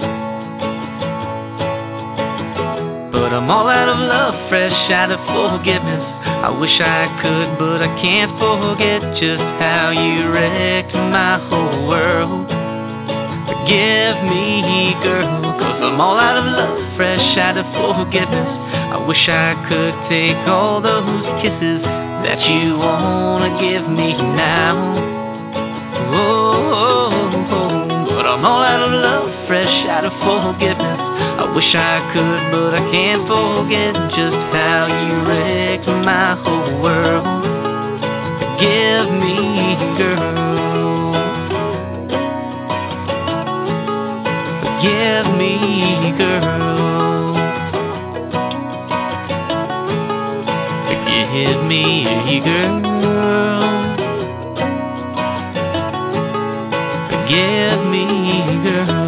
But I'm all out of love, fresh out of forgiveness. I wish I could, but I can't forget just how you wrecked my whole world. Forgive me, girl, cause I'm all out of love, fresh out of forgiveness. I wish I could take all those kisses that you wanna give me now. Oh, oh, oh, but I'm all out of love, fresh out of forgiveness. I wish I could, but I can't forget just how you wrecked my whole world. Forgive me, girl. Forgive me, girl. Forgive me, girl. Forgive me, girl.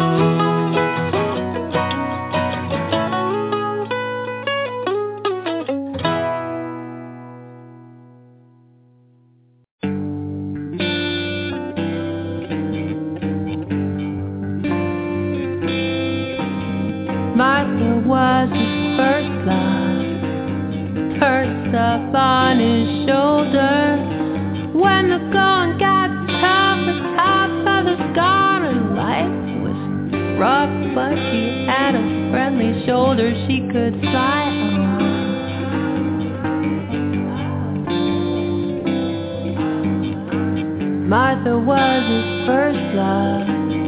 Martha was his first love, perched up on his shoulder. When the going got tough, the top of the gone and life was rough, but she had a friendly shoulder she could fly on. Martha was his first love.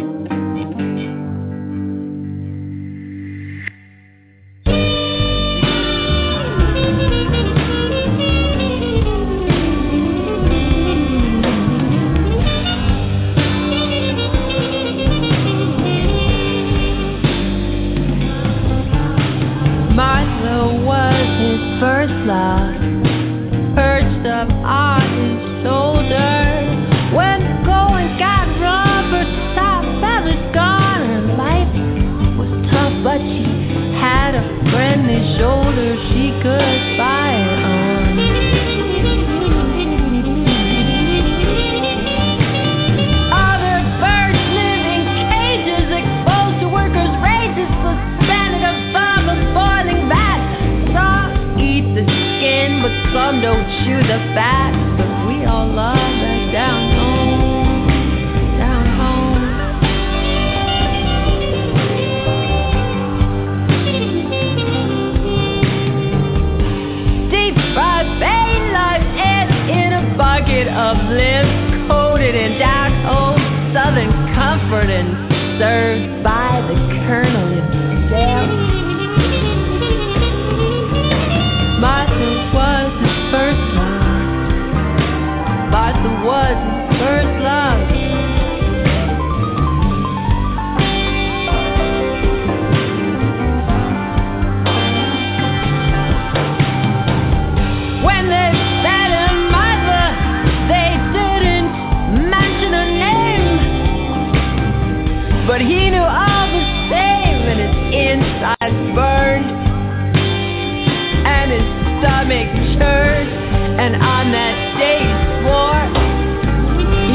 First love, perched up on his shoulder. When the going got rough, her top feathers gone, her life was tough, but she had a friendly shoulder she could spy on. Other birds live in cages, exposed to workers' rages, suspended above a boiling vat. Eat the skin, but some don't chew the fat. But we all love that down home, down home. Deep fried pain life ends in a bucket of limbs, coated in down old southern comfort and served by the colonel himself. Martha was his first love. Martha was his first love. When they said her Martha, they didn't mention her name, but he knew all the same, and his insides burned. His stomach churned, and on that day he swore, he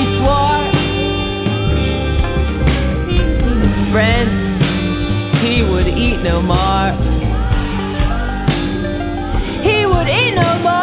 swore, friends, he would eat no more. He would eat no more.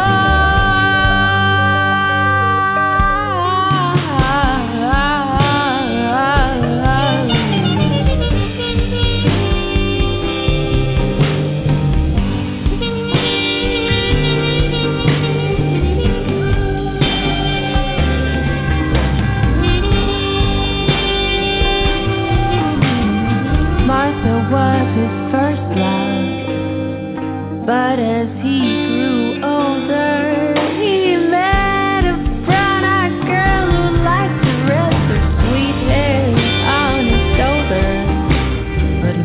Was his first love, but as he grew older, he met a brown-eyed girl who liked to rest her sweet hair on his shoulder. But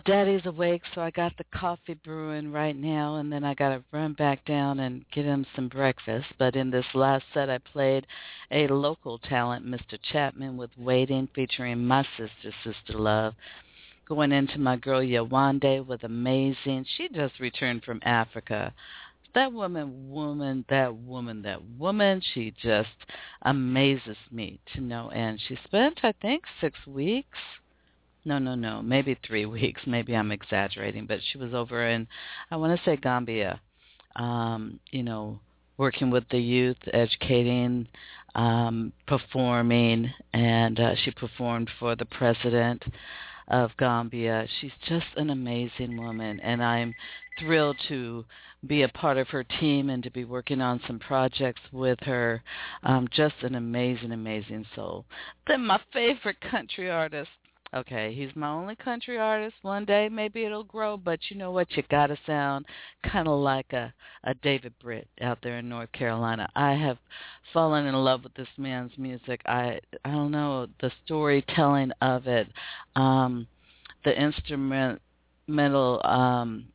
Daddy's awake, so I got the coffee brewing right now, and then I got to run back down and get him some breakfast. But in this last set, I played a local talent, Mister Chapman, with Waiting, featuring my sister, Sister Love. Going into my girl Yawande with Amazing. She just returned from Africa. That woman, woman, that woman, that woman, she just amazes me to no end. She spent, I think, six weeks. No, no, no, maybe three weeks. Maybe I'm exaggerating, but she was over in, I want to say Gambia, um, you know, working with the youth, educating, um, performing, and uh, she performed for the president of Gambia. She's just an amazing woman, and I'm thrilled to be a part of her team and to be working on some projects with her. Um, just an amazing, amazing soul. Then my favorite country artist. Okay, he's my only country artist. One day maybe it'll grow, but you know what? You got to sound kind of like a, a David Britt out there in North Carolina. I have fallen in love with this man's music. I I don't know, the storytelling of it, um, the instrumental, um,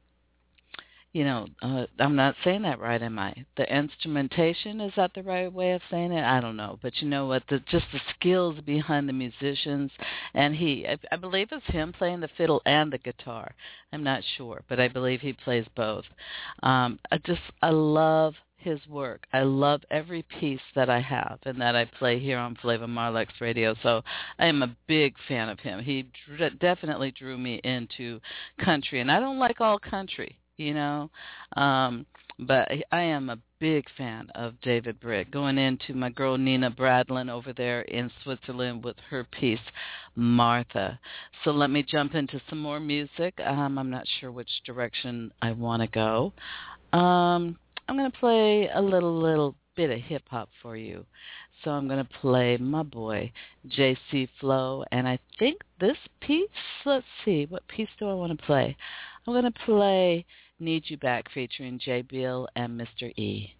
you know, uh, I'm not saying that right, am I? The instrumentation, is that the right way of saying it? I don't know. But you know what? The, just the skills behind the musicians. And he, I, I believe it's him playing the fiddle and the guitar. I'm not sure, but I believe he plays both. Um, I just, I love his work. I love every piece that I have and that I play here on Flavor Marlex Radio. So I am a big fan of him. He dr- definitely drew me into country. And I don't like all country, you know, um, but I am a big fan of David Britt. Going into my girl Nina Bradlin over there in Switzerland with her piece, Martha. So let me jump into some more music. Um, I'm not sure which direction I want to go. Um, I'm going to play a little, little bit of hip-hop for you. So I'm going to play my boy, J C Flow, and I think this piece, let's see, what piece do I want to play? I'm going to play Need You Back featuring J Bill and Mister E.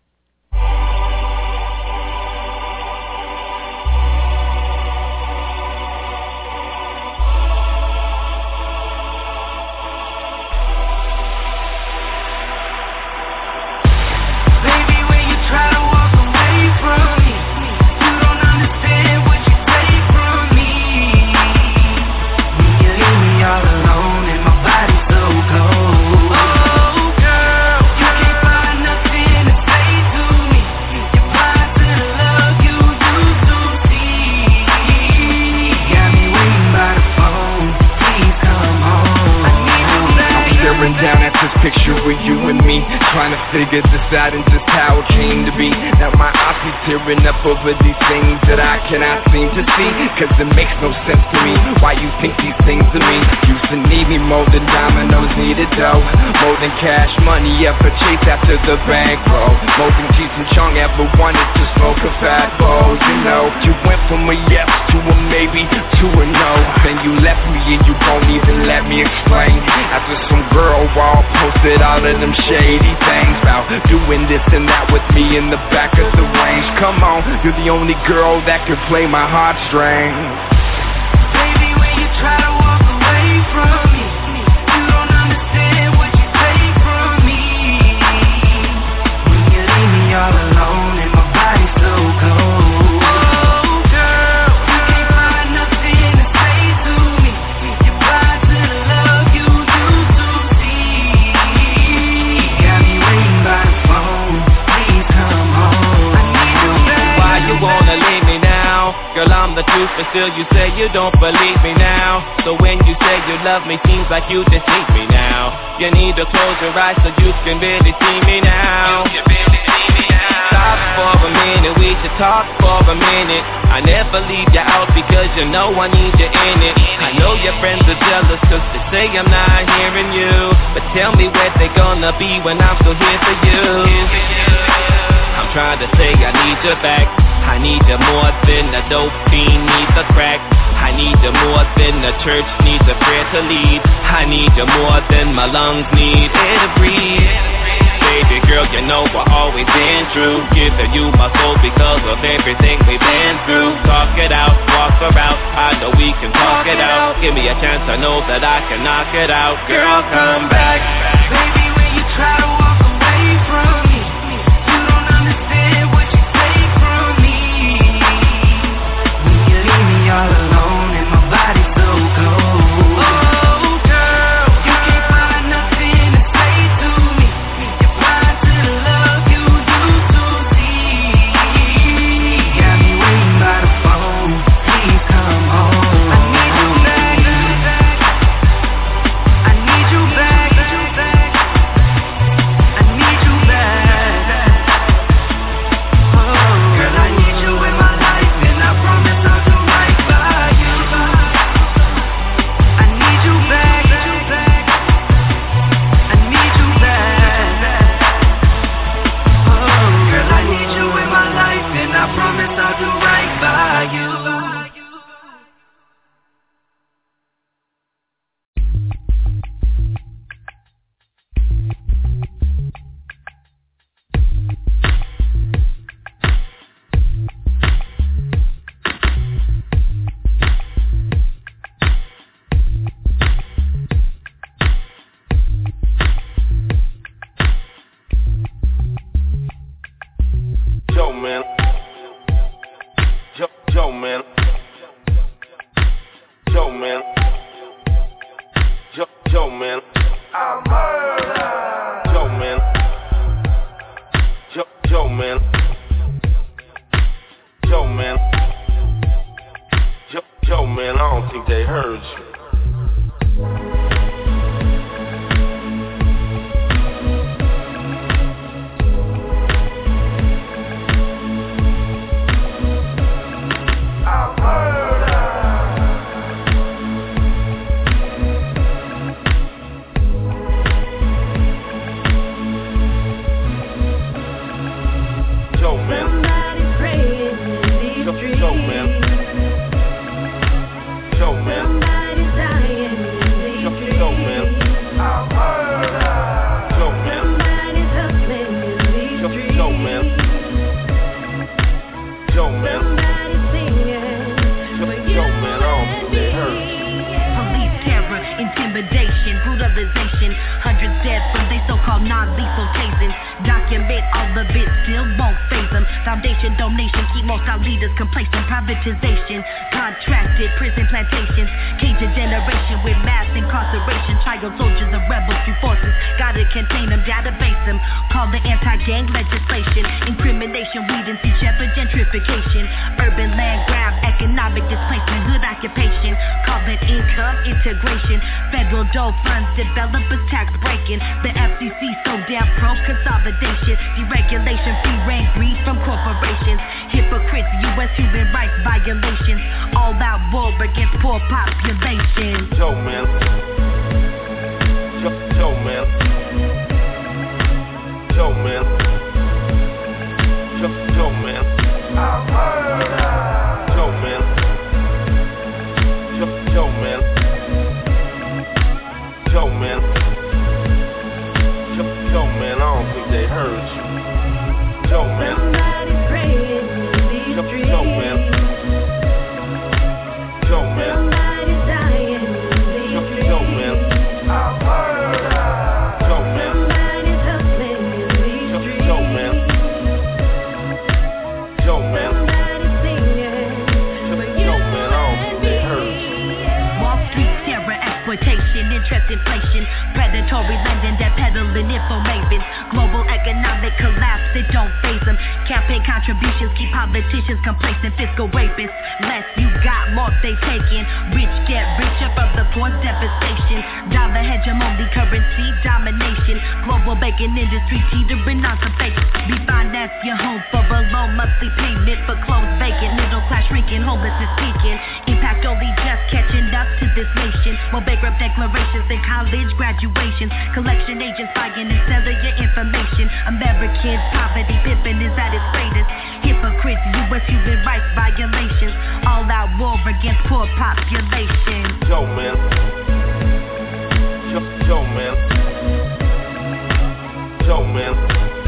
Picture with you and me, trying to figure this out and just how it came to be. Now my eyes keep tearing up over these things that I cannot seem to see, cause it makes no sense to me why you think these things of me. Used to need me more than dominoes needed dough, more than cash money ever chase after the bankroll, more than Cheech and Chong ever wanted to smoke a fat bowl. You know, you went from a yes to a maybe to a no, then you left me and you won't even let me explain. After some girl wall posted all of them shady things about doing this and that with me in the back of the range. Come on, you're the only girl that could play my heartstrings. Baby, when you try to walk away from me, you don't understand what you take from me. When you leave me all alone and my body's so cold. Girl, I'm the truth, but still you say you don't believe me now. So when you say you love me, seems like you just need me now. You need to close your eyes so you can really see me now. Stop for a minute, we should talk for a minute. I never leave you out because you know I need you in it. I know your friends are jealous cause they say I'm not hearing you, but tell me where they gonna be when I'm still here for you. I'm trying to say I need you back. I need you more than a dope fiend needs a crack. I need you more than the church needs a prayer to lead. I need you more than my lungs need air to breathe. Baby girl, you know I've always been true. Giving you my soul because of everything we've been through. Talk it out, walk around, I know we can talk it out. Give me a chance, I know that I can knock it out. Girl, come back. Baby, when you try to walk away from me, you don't understand what you take from me. When you leave me all alone and my body's so cold. Oh girl, you can't find nothing to say to me. You're blind to the love you used to see. Got me waiting by the phone, please come home. I need you back, I need you back, I need you back. Oh, girl, I need you in my life, and I promise I'll do right by you. I need you back, I need you back. Oh, girl, I need you in my life, and I promise I'll do right by you. Joe, man. Joe, Joe, man. Joe, man. Joe, Joe, man. Joe, man. Joe, Joe, man. Joe, man. Joe, Joe, man. I don't think they heard you. Joe, man. Joe, Joe, man. Joe, man. Joe, Joe, man. Joe, man. Joe, Joe, man. Joe, man. Joe, Joe, man. I don't think they heard you. Police terror, intimidation, brutalization. Hundreds dead from they so-called non-lethal tasings. Document all the bits, still won't phase them. Foundation donation, keep most our leaders complacent. Privatization, contracted prison plantations. Cage a generation with mass incarceration. Child soldiers and rebel street forces. Gotta contain them, database them. Call the anti-gang legislation. Incrimination, weed and sea shepherd gentrification. Urban land grab, economic displacement. Good occupation, call it income integration. Federal dole funds, developers tax breaking. The F C C so damn pro consolidation. Deregulation, free reign, greed from corporations. Hypocrites, U S human rights violations. All out war against poor populations. Joe, man. Joe, Joe, man. Joe, man. Joe, Joe, man. Joe, man. Joe, Joe, man. Joe, man. Joe, Joe, man. I don't think they heard you. Joe, man. Joe, Joe, man. Joe, man. Joe, Joe, man. Joe, man. Joe, Joe, man. Joe, man. Joe, Joe, man. I don't think they heard you. Wall Street terror, exploitation, interest inflation. Predatory lending that peddling info mavens. Global economic collapse, it don't phase them. Campaign contributions keep politicians complacent. Fiscal rapists, less you got, more they taking. Rich get richer from the poor's devastation. Dollar hegemony, currency domination. Global banking industry teetering on some fake. Refinance your home for a low monthly payment. For clothes vacant, middle class shrinking, homelessness peaking. Impact only just catching up to this nation. More bankrupt declarations than college graduations. Collection agents buying and selling your information. Americans, poverty pimping is at its greatest. Hypocrites, U S human rights violations. All out war against poor population. Joe, man. Joe, Joe, man. Joe, man.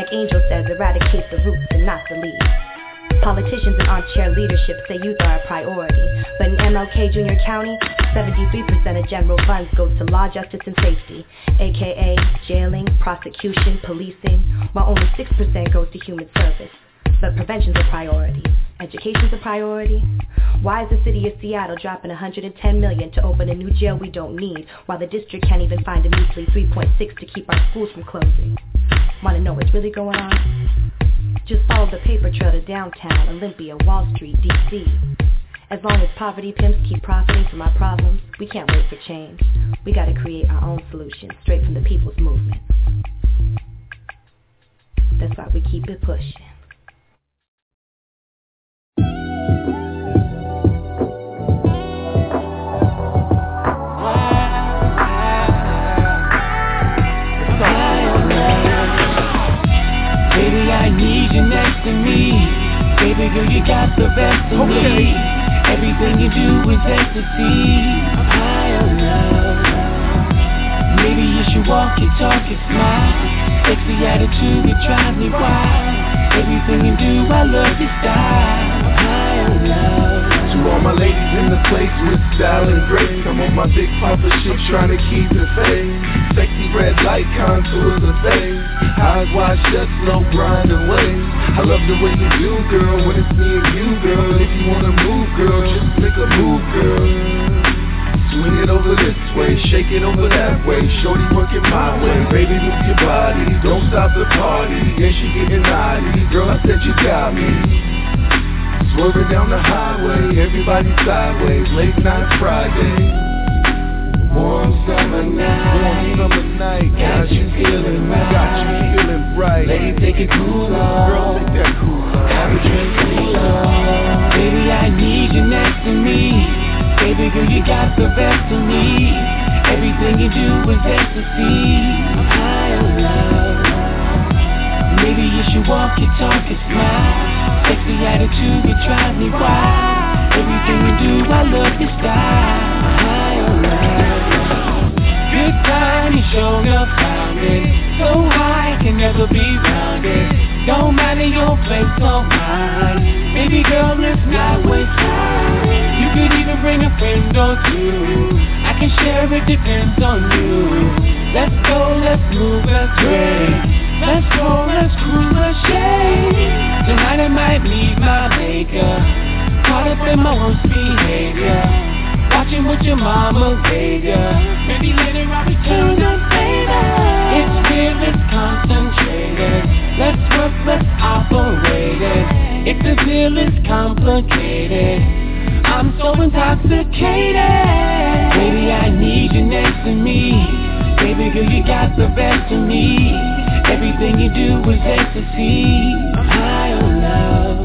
Angel says, eradicate the roots and not the leaves. Politicians in armchair leadership say youth are a priority, but in M L K Junior County, seventy-three percent of general funds go to law, justice, and safety, aka jailing, prosecution, policing, while only six percent goes to human service. But prevention's a priority. Education's a priority. Why is the city of Seattle dropping one hundred ten million dollars to open a new jail we don't need, while the district can't even find a measly three point six to keep our schools from closing? Want to know what's really going on? Just follow the paper trail to downtown, Olympia, Wall Street, D C. As long as poverty pimps keep profiting from our problems, we can't wait for change. We gotta create our own solutions, straight from the people's movement. That's why we keep it pushing. Baby, I need you next to me. Baby girl, you got the best of okay. me. Everything you do is ecstasy. I'm high on love. Maybe you should walk, you talk, you smile. Sexy attitude, it drives me wild. Everything you do, I love your style. I'm high on love. To all my ladies in the place with style and grace, I'm on my big papa shit trying to keep it fake. Sexy red light contours of face, eyes wide shut, slow grind away. I love the way you do, girl, when it's me and you, girl. If you wanna move, girl, just make a move, girl. Swing it over this way, shake it over that way. Shorty working my way, baby move your body. Don't stop the party, yeah she getting naughty. Girl, I said you got me. Swerving down the highway, everybody sideways. Late night Friday, warm summer night, warm summer night. Got you feeling right, got you feeling right. Lady, take it cool on, girl, take that cool on. Have a drink, cool on. Baby, I need you next to me. Baby girl, you got the best of me. Everything you do is ecstasy. I'm high on love. Maybe you should walk, you talk, you smile. Sexy attitude, it drives me wild. Everything you do, I love your style. I'm high on love. Good time, you showing up rounded. So high, can never be rounded. Don't matter your place or mine. Baby girl, let's not waste time. You could even bring a friend or two. I can share, it depends on you. Let's go, let's move, let's break. Let's go, let's cruise, let's shake. Tonight I might meet my maker. Caught up in my worst behavior. Watching what your mama gave ya. Maybe later I'll return the favor. It's real, it's concentrated. Let's work, let's operate it. If the deal is complicated, I'm so intoxicated. Baby, I need you next to me. Baby girl, you got the best of me. Everything you do is ecstasy. I'm high on love.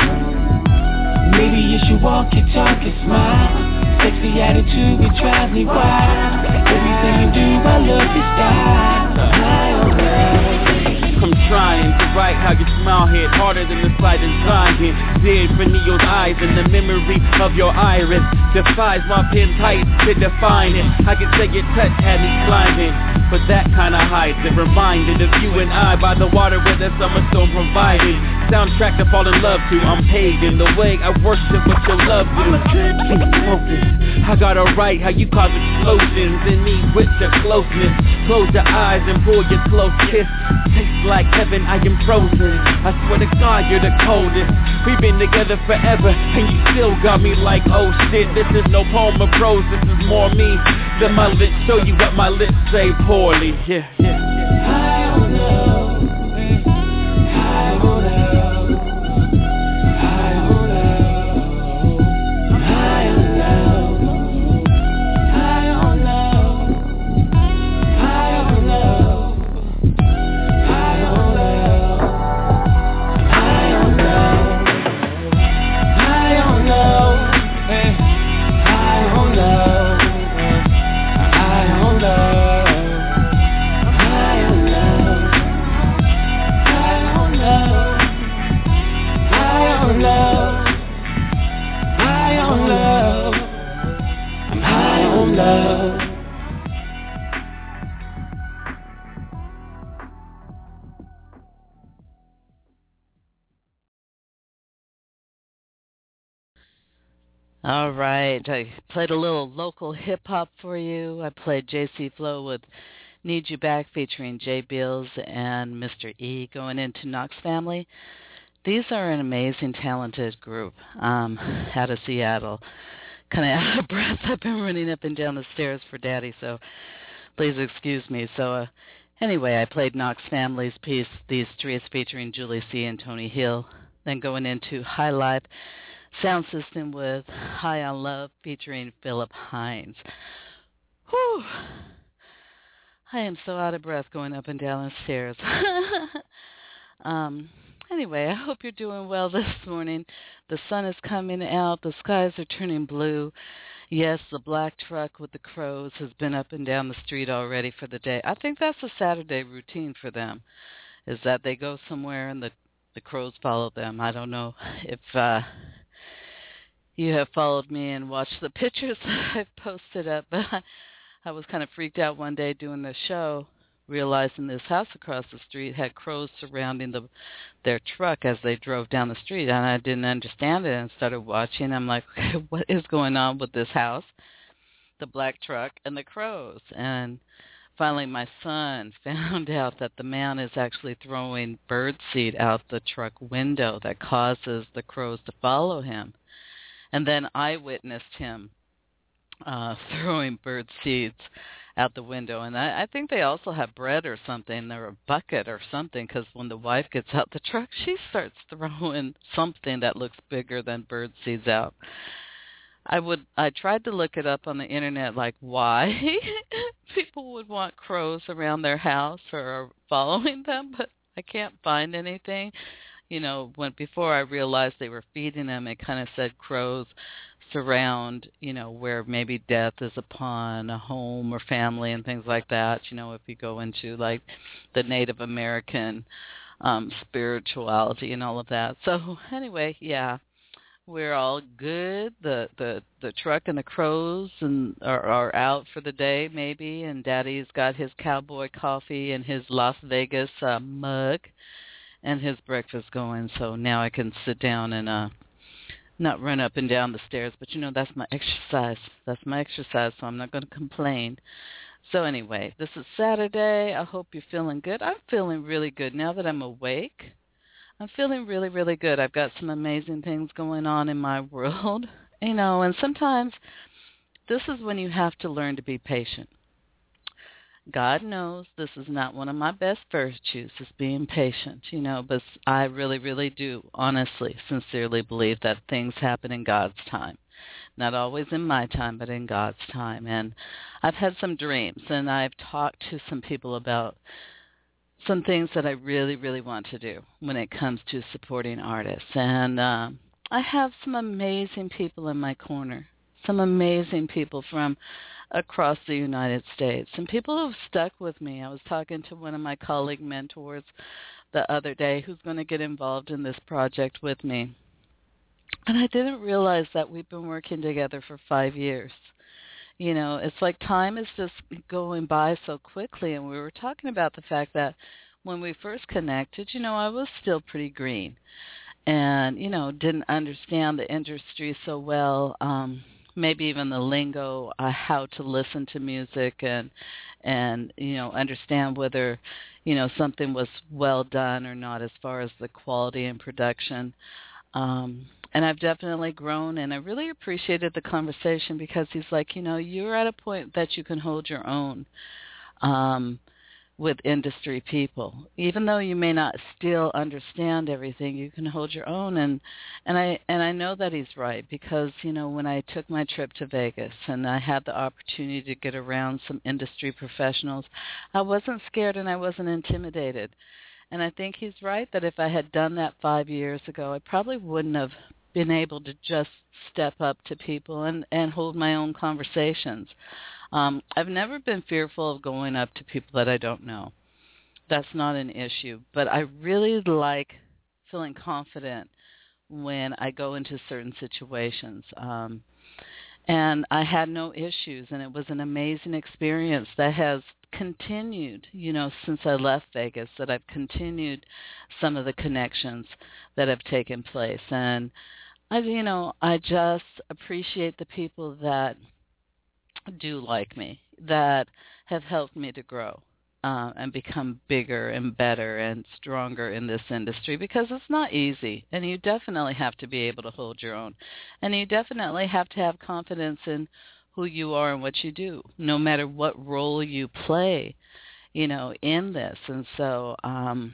Maybe you should walk, you talk, you smile. Sexy attitude, it drives me wild. Everything you do, I love your style. I'm high on love. I'm trying to write how your smile hit harder than the sight and giant. Dead for Neo's eyes and the memory of your iris defies my pen tight to define it. I can say your touch had me climbing, but that kind of height that reminded of you and I by the water where the summer storm provided. Soundtrack to fall in love to, I'm paid in the way I worship what your love do. Keep focused, I gotta write how you cause explosions in me with your closeness. Close your eyes and pull your close kiss. Tastes like heaven, I am frozen. I swear to God, you're the coldest. We've been together forever, and you still got me like, oh shit. This is no poem of prose, this is more me than my lips show you what my lips say poorly. Yeah, yeah, yeah. High on love, high on love, high on love. I'm high on love, high on love, high on love, high on love, high on love, high on love, high on love, high on love. All right. I played a little local hip-hop for you. I played J C Flow with Need You Back featuring Jay Bills and Mister E going into Knox Family. These are an amazing, talented group um, out of Seattle. Kind of out of breath. I've been running up and down the stairs for Daddy, so please excuse me. So uh, anyway, I played Knox Family's piece, These Streets, featuring Julie C. and Tony Hill. Then going into High Life Sound System with High on Love featuring Philip Hines. Whew. I am so out of breath going up and down the stairs. um, anyway, I hope you're doing well this morning. The sun is coming out. The skies are turning blue. Yes, the black truck with the crows has been up and down the street already for the day. I think that's a Saturday routine for them, is that they go somewhere and the, the crows follow them. I don't know if uh, you have followed me and watched the pictures that I've posted up, but I, I was kind of freaked out one day doing the show, realizing this house across the street had crows surrounding the their truck as they drove down the street, and I didn't understand it and started watching. I'm like, okay, what is going on with this house, the black truck, and the crows? And finally my son found out that the man is actually throwing bird seed out the truck window that causes the crows to follow him. And then I witnessed him uh, throwing bird seeds out the window. And I, I think they also have bread or something, or a bucket or something, because when the wife gets out the truck, she starts throwing something that looks bigger than bird seeds out. I would. I tried to look it up on the internet, like why people would want crows around their house or following them, but I can't find anything. You know, when before I realized they were feeding them, it kind of said crows surround, you know, where maybe death is upon a home or family and things like that. You know, if you go into like the Native American um, spirituality and all of that. So anyway, yeah, we're all good. The the the truck and the crows and are, are out for the day maybe, and Daddy's got his cowboy coffee and his Las Vegas uh, mug and his breakfast going. So now I can sit down and uh, not run up and down the stairs. But, you know, that's my exercise. That's my exercise, so I'm not going to complain. So anyway, this is Saturday. I hope you're feeling good. I'm feeling really good now that I'm awake. I'm feeling really, really good. I've got some amazing things going on in my world, you know, and sometimes this is when you have to learn to be patient. God knows this is not one of my best virtues, is being patient, you know, but I really, really do, honestly, sincerely believe that things happen in God's time. Not always in my time, but in God's time. And I've had some dreams, and I've talked to some people about some things that I really, really want to do when it comes to supporting artists. And uh, I have some amazing people in my corner, some amazing people from across the United States, and people who have stuck with me. I was talking to one of my colleague mentors the other day who's going to get involved in this project with me. And I didn't realize that we've been working together for five years. You know, it's like time is just going by so quickly, and we were talking about the fact that when we first connected, you know, I was still pretty green and, you know, didn't understand the industry so well, um, maybe even the lingo, uh, how to listen to music and, and, you know, understand whether, you know, something was well done or not as far as the quality and production. Um, and I've definitely grown, and I really appreciated the conversation because he's like, you know, you're at a point that you can hold your own um, with industry people. Even though you may not still understand everything, you can hold your own. And, and I and I know that he's right because, you know, when I took my trip to Vegas and I had the opportunity to get around some industry professionals, I wasn't scared and I wasn't intimidated. And I think he's right that if I had done that five years ago, I probably wouldn't have been able to just step up to people and, and hold my own conversations. Um, I've never been fearful of going up to people that I don't know. That's not an issue. But I really like feeling confident when I go into certain situations. Um, and I had no issues, and it was an amazing experience that has continued, you know, since I left Vegas, that I've continued some of the connections that have taken place. And I, you know, I just appreciate the people that do like me, that have helped me to grow uh, and become bigger and better and stronger in this industry, because it's not easy, and you definitely have to be able to hold your own, and you definitely have to have confidence in who you are and what you do, no matter what role you play, you know, in this. And so um,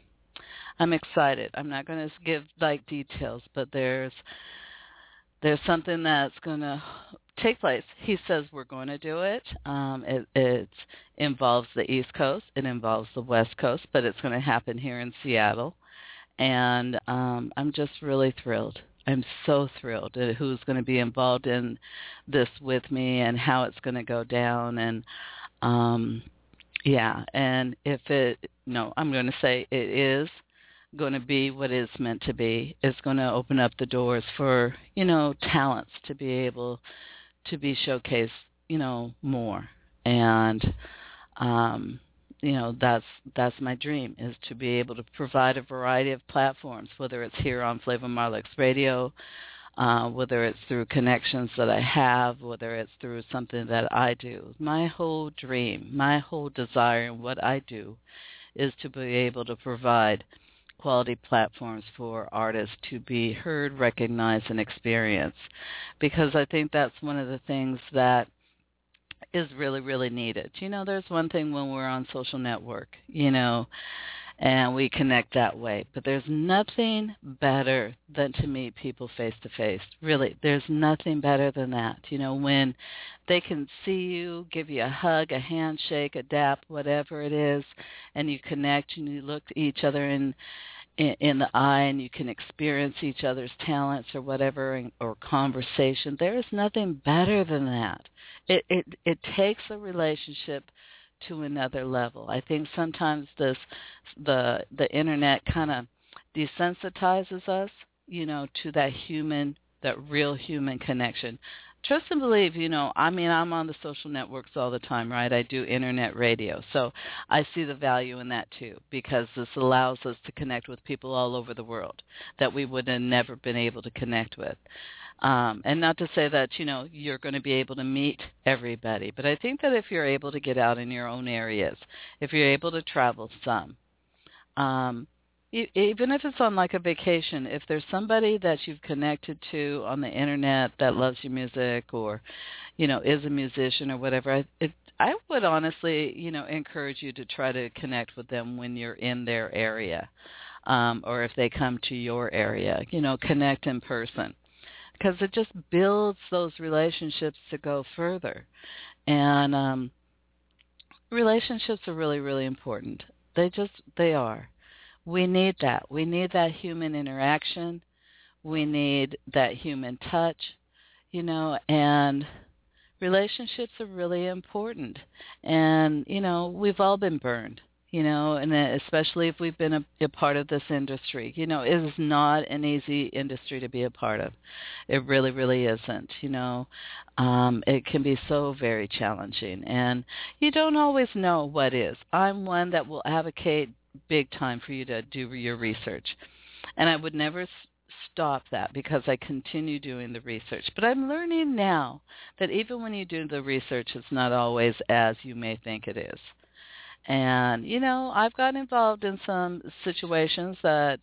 I'm excited. I'm not going to give like details, but there's there's something that's going to take place. He says we're going to do it. Um, it, it involves the East Coast. It involves the West Coast, but it's going to happen here in Seattle. And um, I'm just really thrilled. I'm so thrilled at who's going to be involved in this with me and how it's going to go down. And, um, yeah, and if it, no, I'm going to say it is going to be what it's meant to be. It's going to open up the doors for, you know, talents to be able to be showcased, you know, more. And, um, you know, that's that's my dream, is to be able to provide a variety of platforms, whether it's here on Flavor Marlix Radio, uh, whether it's through connections that I have, whether it's through something that I do. My whole dream, my whole desire in what I do is to be able to provide quality platforms for artists to be heard, recognized, and experienced, because I think that's one of the things that is really, really needed. You know, there's one thing when we're on social network, you know, and we connect that way, but there's nothing better than to meet people face to face. Really, there's nothing better than that. You know, when they can see you, give you a hug, a handshake, a dap, whatever it is, and you connect and you look at each other in in the eye and you can experience each other's talents or whatever, or conversation. There is nothing better than that. It it it takes a relationship to another level. I think sometimes this the the internet kind of desensitizes us, you know, to that human, that real human connection. Trust and believe, you know, I mean, I'm on the social networks all the time, right? I do internet radio. So I see the value in that too, because this allows us to connect with people all over the world that we would have never been able to connect with. Um, and not to say that, you know, you're going to be able to meet everybody, but I think that if you're able to get out in your own areas, if you're able to travel some, um, even if it's on like a vacation, if there's somebody that you've connected to on the internet that loves your music, or, you know, is a musician or whatever, I, it, I would honestly, you know, encourage you to try to connect with them when you're in their area, um, or if they come to your area, you know, connect in person, because it just builds those relationships to go further. And um, relationships are really, really important. They just, they are. We need that. We need that human interaction. We need that human touch, you know, and relationships are really important. And, you know, we've all been burned, you know, and especially if we've been a, a part of this industry. You know, it is not an easy industry to be a part of. It really, really isn't, you know. Um, it can be so very challenging, and you don't always know what is. I'm one that will advocate big time for you to do your research, and I would never s- stop that, because I continue doing the research. But I'm learning now that even when you do the research, it's not always as you may think it is. And, you know, I've gotten involved in some situations that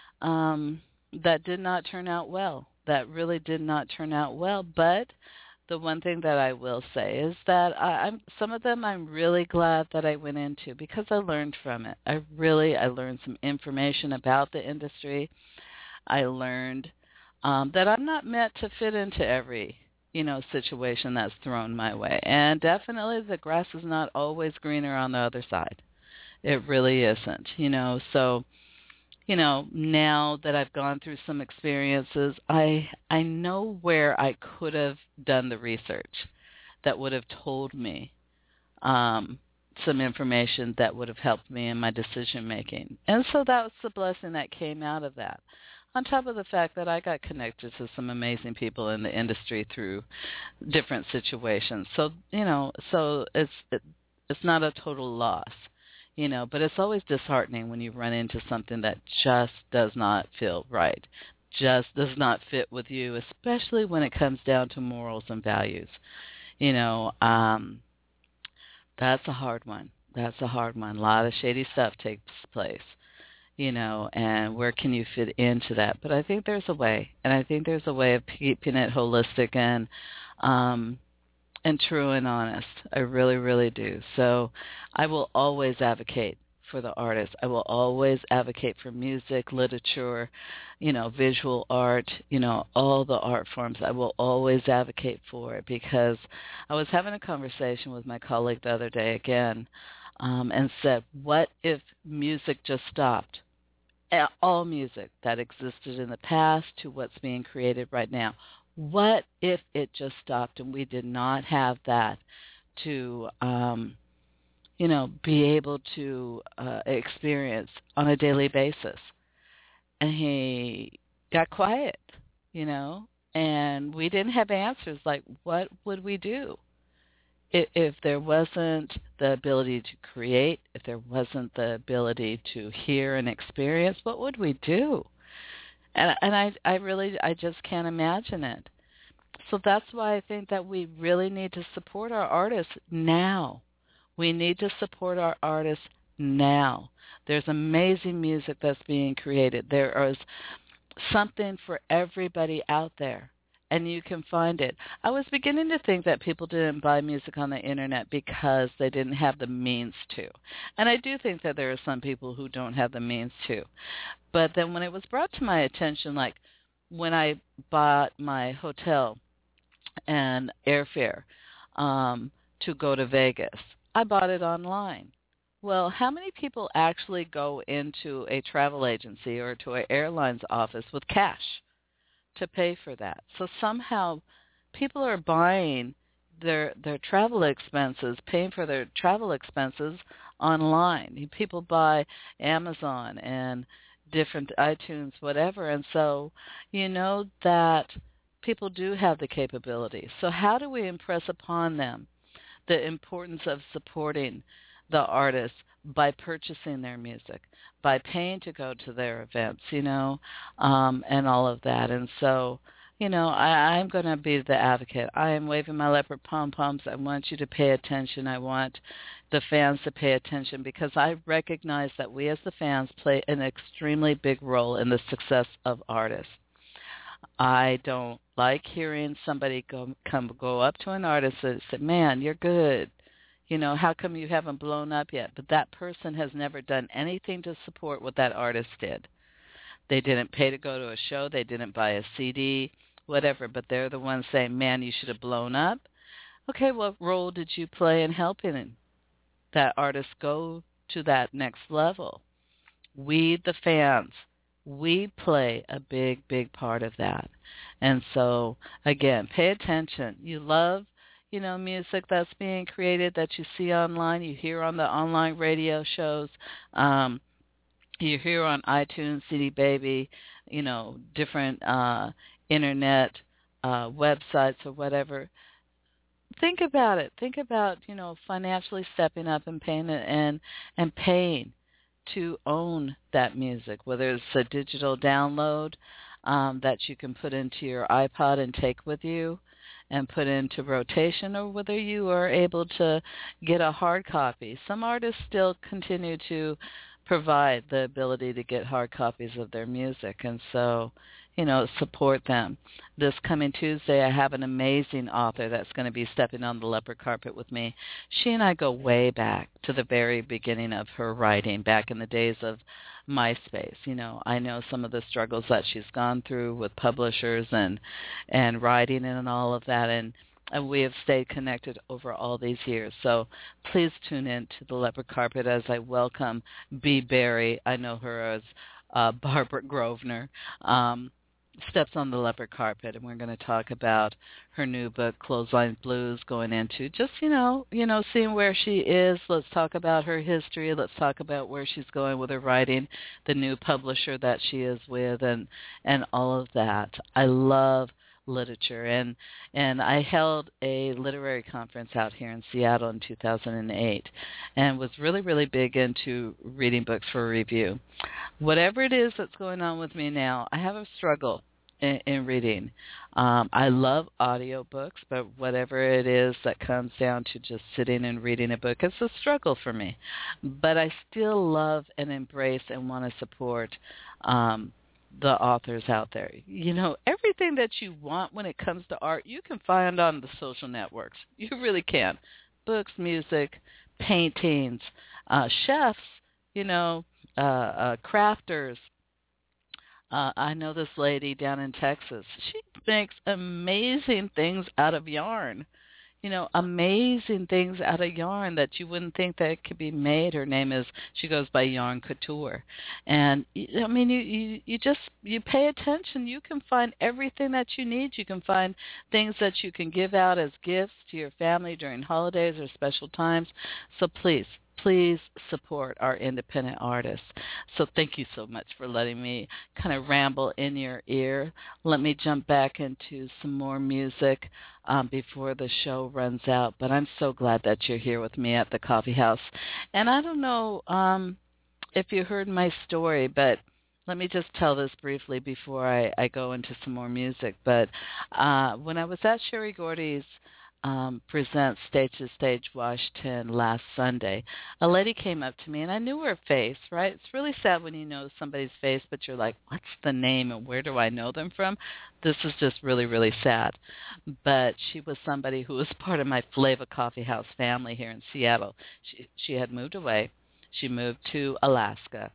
um, that did not turn out well, that really did not turn out well. But the one thing that I will say is that I, I'm, some of them I'm really glad that I went into, because I learned from it. I really, I learned some information about the industry. I learned um, that I'm not meant to fit into every, you know, situation that's thrown my way. And definitely the grass is not always greener on the other side. It really isn't, you know, so... You know, now that I've gone through some experiences, I I know where I could have done the research that would have told me um, some information that would have helped me in my decision making. And so that was the blessing that came out of that. On top of the fact that I got connected to some amazing people in the industry through different situations. So, you know, so it's it, it's not a total loss. You know, but it's always disheartening when you run into something that just does not feel right. just does not fit with you, especially when it comes down to morals and values. You know, um, that's a hard one. That's a hard one. A lot of shady stuff takes place, you know, and where can you fit into that? But I think there's a way, and I think there's a way of keeping it holistic and um, and true and honest. I really, really do. So I will always advocate for the artist. I will always advocate for music, literature, you know, visual art, you know, all the art forms. I will always advocate for it, because I was having a conversation with my colleague the other day again, um, and said, what if music just stopped? All music that existed in the past to what's being created right now. What if it just stopped and we did not have that to, um, you know, be able to uh, experience on a daily basis? And he got quiet, you know, and we didn't have answers like, what would we do if, if there wasn't the ability to create, if there wasn't the ability to hear and experience, what would we do? And, and I, I really, I just can't imagine it. So that's why I think that we really need to support our artists now. We need to support our artists now. There's amazing music that's being created. There is something for everybody out there, and you can find it. I was beginning to think that people didn't buy music on the Internet because they didn't have the means to. And I do think that there are some people who don't have the means to. But then when it was brought to my attention, like when I bought my hotel and airfare um, to go to Vegas, I bought it online. Well, how many people actually go into a travel agency or to an airline's office with cash to pay for that? So somehow people are buying their their travel expenses, paying for their travel expenses online. People buy Amazon and different iTunes, whatever. And so you know that people do have the capability. So how do we impress upon them the importance of supporting the artists by purchasing their music, by paying to go to their events, you know, um, and all of that? And so, you know, I, I'm going to be the advocate. I am waving my leopard pom-poms. I want you to pay attention. I want the fans to pay attention, because I recognize that we as the fans play an extremely big role in the success of artists. I don't like hearing somebody go come go up to an artist and say, man, you're good. You know, how come you haven't blown up yet? But that person has never done anything to support what that artist did. They didn't pay to go to a show. They didn't buy a C D, whatever. But they're the ones saying, man, you should have blown up. Okay, what role did you play in helping that artist go to that next level? We, the fans, we play a big, big part of that. And so, again, pay attention. You love, you know, music that's being created that you see online, you hear on the online radio shows, um, you hear on iTunes, C D Baby, you know, different uh, internet uh, websites or whatever. Think about it. Think about, you know, financially stepping up and paying it and, and paying to own that music, whether it's a digital download um, that you can put into your iPod and take with you and put into rotation, or whether you are able to get a hard copy. Some artists still continue to provide the ability to get hard copies of their music, and so, you know, support them. This coming Tuesday, I have an amazing author that's going to be stepping on the leopard carpet with me. She and I go way back to the very beginning of her writing, back in the days of MySpace. You know, I know some of the struggles that she's gone through with publishers and and writing and all of that, and and we have stayed connected over all these years. So please tune in to the leopard carpet as I welcome B. Berry. I know her as uh, Barbara Grosvenor. Um, steps on the leopard carpet, and we're going to talk about her new book, Clothesline Blues, going into just, you know, you know, seeing where she is. Let's talk about her history. Let's talk about where she's going with her writing, the new publisher that she is with, and, and all of that. I love literature. And and I held a literary conference out here in Seattle in two thousand eight and was really, really big into reading books for review. Whatever it is that's going on with me now, I have a struggle in, in reading. Um, I love audiobooks, but whatever it is that comes down to just sitting and reading a book, it's a struggle for me. But I still love and embrace and want to support um the authors out there. You know, everything that you want when it comes to art, you can find on the social networks. You really can. Books, music, paintings, uh, chefs, you know, uh, uh, crafters. Uh, I know this lady down in Texas. She makes amazing things out of yarn. You know, amazing things out of yarn that you wouldn't think that could be made. Her name is, she goes by Yarn Couture. And, I mean, you, you, you just, you pay attention. You can find everything that you need. You can find things that you can give out as gifts to your family during holidays or special times. So please, please support our independent artists. So thank you so much for letting me kind of ramble in your ear. Let me jump back into some more music um, before the show runs out. But I'm so glad that you're here with me at the coffee house. And I don't know um, if you heard my story, but let me just tell this briefly before I, I go into some more music. But uh, when I was at Sherry Gordy's Um, present Stage to Stage Washington last Sunday, a lady came up to me, and I knew her face, right? It's really sad when you know somebody's face, but you're like, what's the name and where do I know them from? This is just really, really sad. But she was somebody who was part of my Flava Coffee House family here in Seattle. She, she had moved away. She moved to Alaska.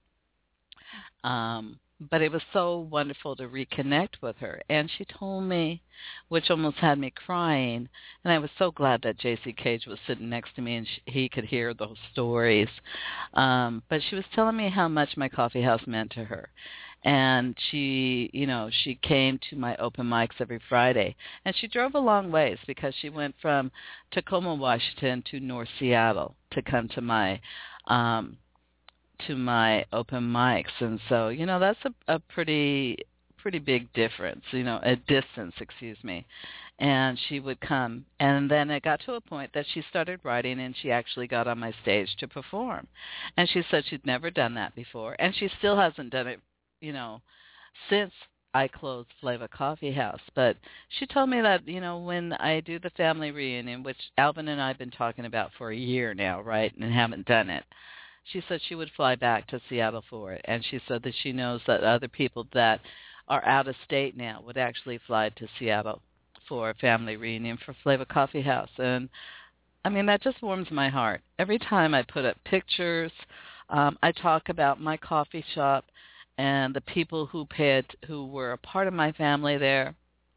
Um, But it was so wonderful to reconnect with her. And she told me, which almost had me crying, and I was so glad that J C Cage was sitting next to me and she, he could hear those stories. Um, but she was telling me how much my coffee house meant to her. And she, you know, she came to my open mics every Friday. And she drove a long ways because she went from Tacoma, Washington to North Seattle to come to my um to my open mics. And so, you know, that's a, a pretty pretty big difference, you know, a distance, excuse me. And she would come. And then it got to a point that she started writing and she actually got on my stage to perform. And she said she'd never done that before. And she still hasn't done it, you know, since I closed Flava Coffee House. But she told me that, you know, when I do the family reunion, which Alvin and I have been talking about for a year now, right, and haven't done it, she said she would fly back to Seattle for it. And she said that she knows that other people that are out of state now would actually fly to Seattle for a family reunion for Flava Coffee House. And, I mean, that just warms my heart. Every time I put up pictures, um, I talk about my coffee shop and the people who paid, who were a part of my family there.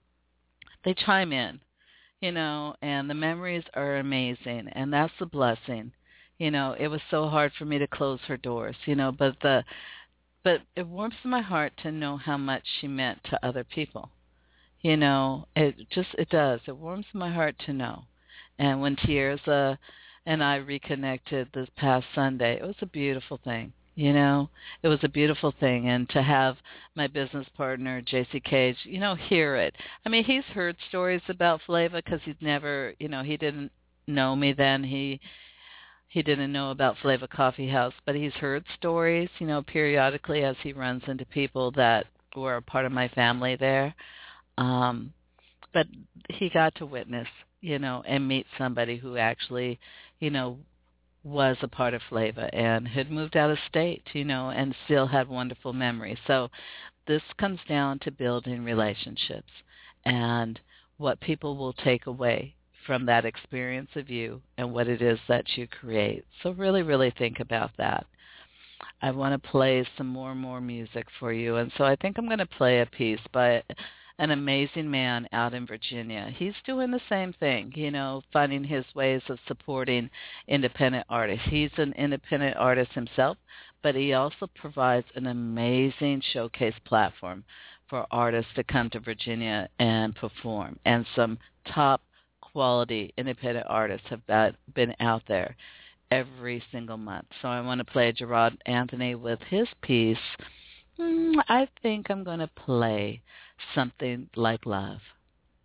They chime in, you know, and the memories are amazing. And that's the blessing. You know, it was so hard for me to close her doors, you know, but the, but it warms my heart to know how much she meant to other people. You know, it just, it does. It warms my heart to know. And when Tierza and I reconnected this past Sunday, it was a beautiful thing. You know, it was a beautiful thing. And to have my business partner, J C Cage, you know, hear it. I mean, he's heard stories about Flava because he'd never, you know, he didn't know me then. He, He didn't know about Flava Coffee House, but he's heard stories, you know, periodically as he runs into people that were a part of my family there. Um, but he got to witness, you know, and meet somebody who actually, you know, was a part of Flava and had moved out of state, you know, and still had wonderful memories. So this comes down to building relationships and what people will take away from that experience of you and what it is that you create. So really, really think about that. I want to play some more and more music for you. And so I think I'm going to play a piece by an amazing man out in Virginia. He's doing the same thing, you know, finding his ways of supporting independent artists. He's an independent artist himself, but he also provides an amazing showcase platform for artists to come to Virginia and perform. And some top quality independent artists have been out there every single month. So I want to play Gerard Anthony with his piece. Mm, I think I'm going to play Something Like Love.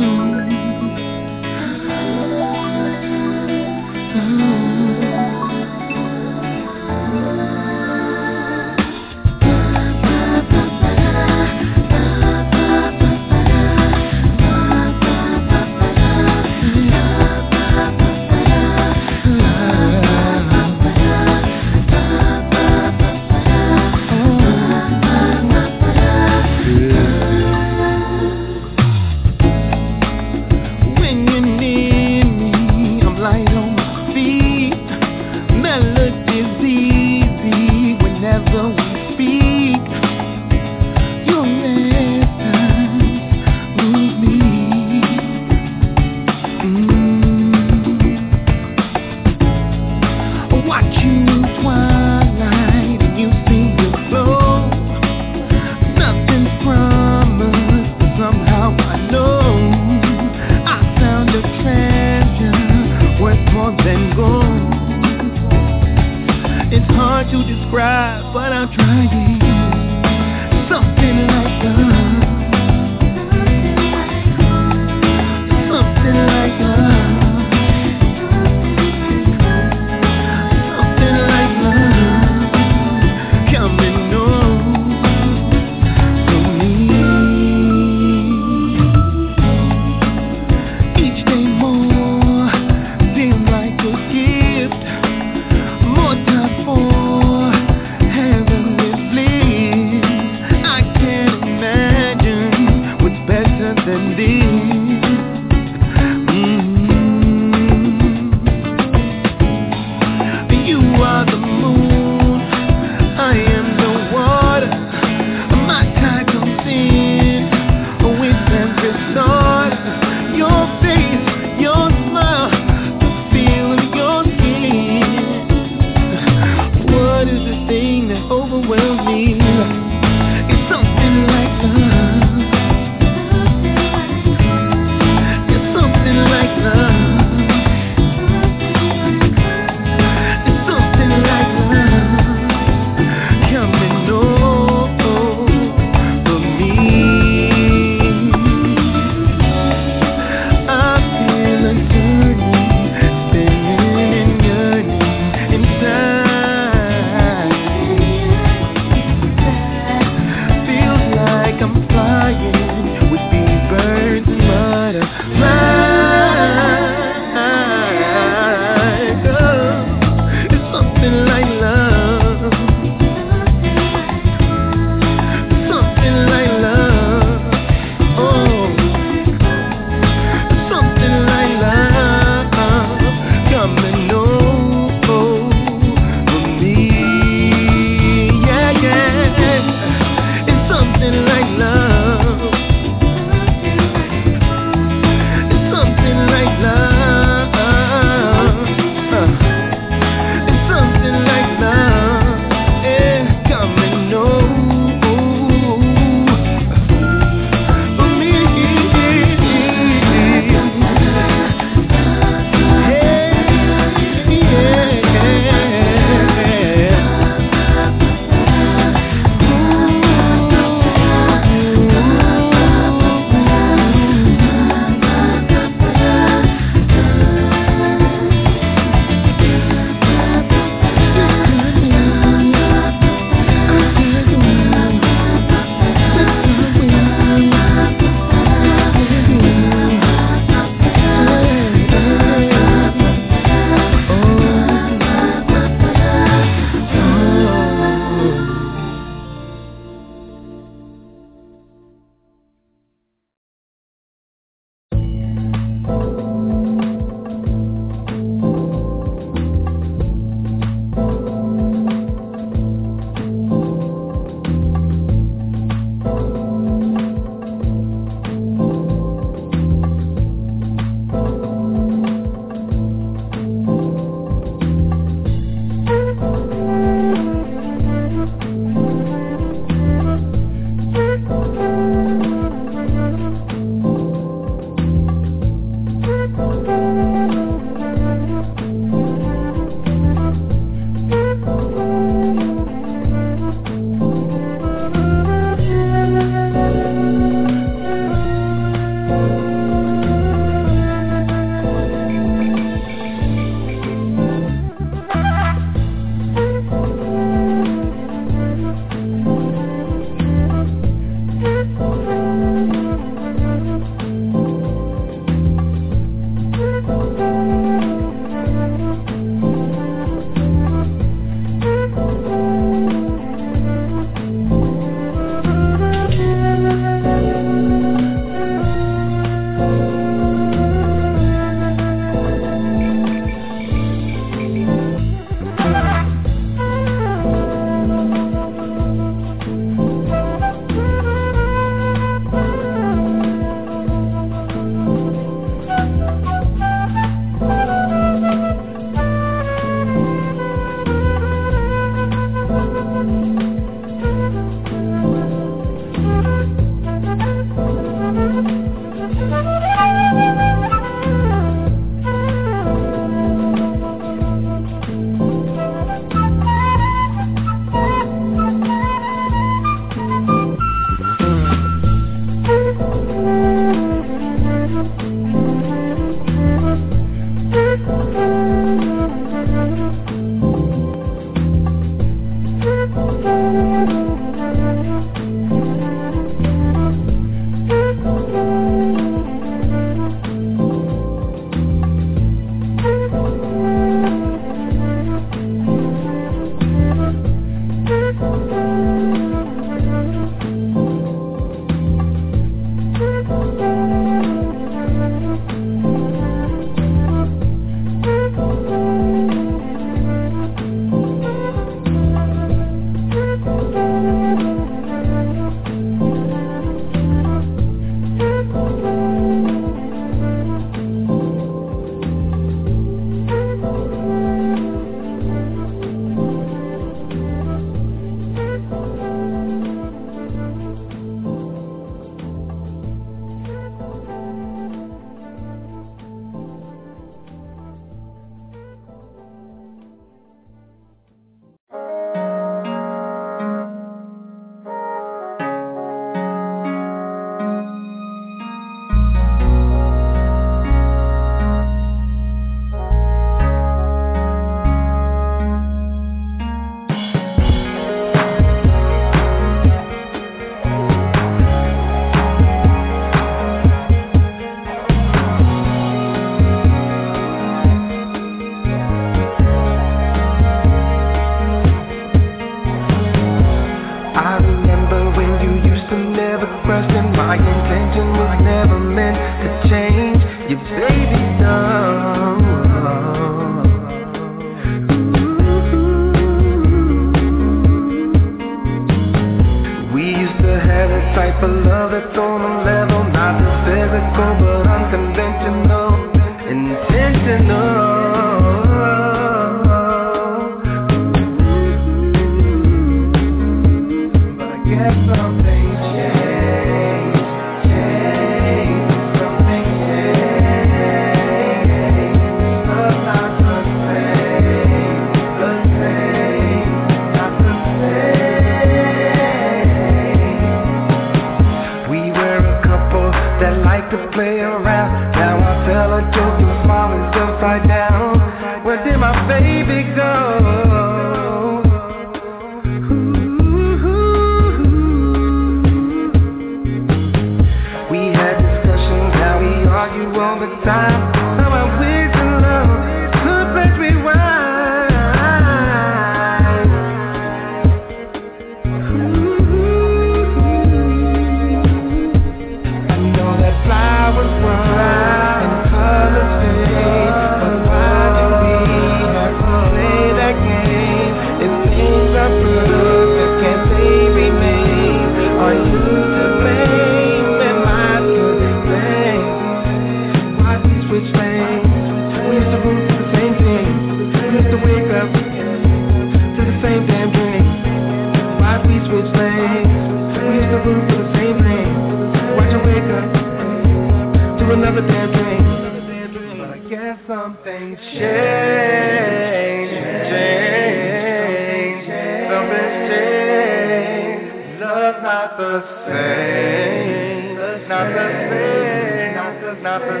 some things change, change, something's changed. Love's not the same, not the same, not the, not the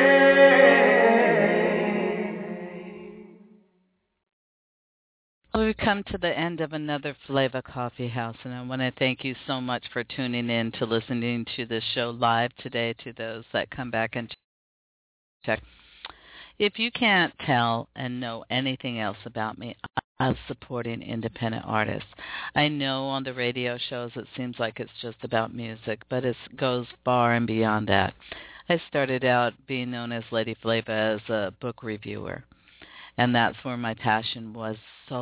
same. We've come to the end of another Flavor Coffee House, and I want to thank you so much for tuning in to listening to this show live today, to those that come back and check. If you can't tell and know anything else about me, I'm supporting independent artists. I know on the radio shows it seems like it's just about music, but it goes far and beyond that. I started out being known as Lady Flava as a book reviewer, and that's where my passion was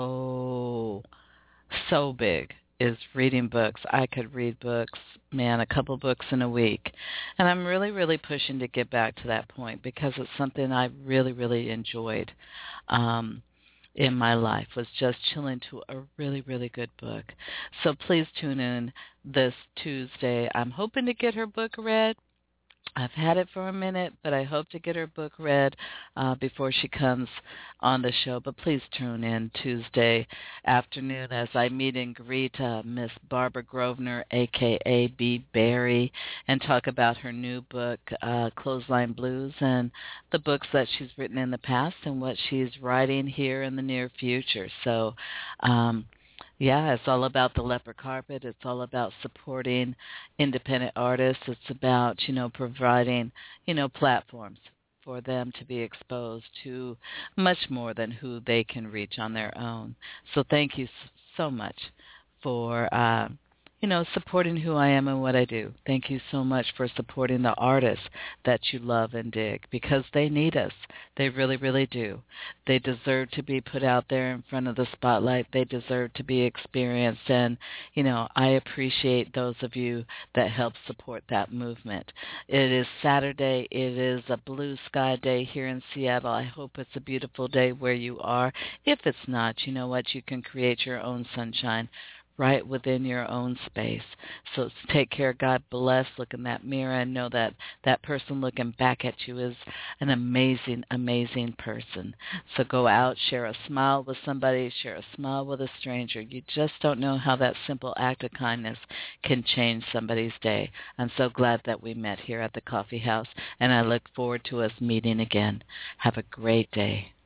so, so big, is reading books. I could read books, man, a couple books in a week. And I'm really, really pushing to get back to that point because it's something I really, really enjoyed um, in my life, was just chilling to a really, really good book. So please tune in this Tuesday. I'm hoping to get her book read. I've had it for a minute, but I hope to get her book read uh, before she comes on the show. But please tune in Tuesday afternoon as I meet and greet uh, Miss Barbara Grosvenor, a k a. B. Berry, and talk about her new book, uh, Clothesline Blues, and the books that she's written in the past and what she's writing here in the near future. So, um yeah, it's all about the leopard carpet. It's all about supporting independent artists. It's about, you know, providing, you know, platforms for them to be exposed to much more than who they can reach on their own. So thank you so much for, uh, you know, supporting who I am and what I do. Thank you so much for supporting the artists that you love and dig, because they need us. They really, really do. They deserve to be put out there in front of the spotlight. They deserve to be experienced. And, you know, I appreciate those of you that help support that movement. It is Saturday. It is a blue sky day here in Seattle. I hope it's a beautiful day where you are. If it's not, you know what? You can create your own sunshine right within your own space. So take care. God bless. Look in that mirror and know that that person looking back at you is an amazing, amazing person. So go out, share a smile with somebody, share a smile with a stranger. You just don't know how that simple act of kindness can change somebody's day. I'm so glad that we met here at the coffee house, and I look forward to us meeting again. Have a great day.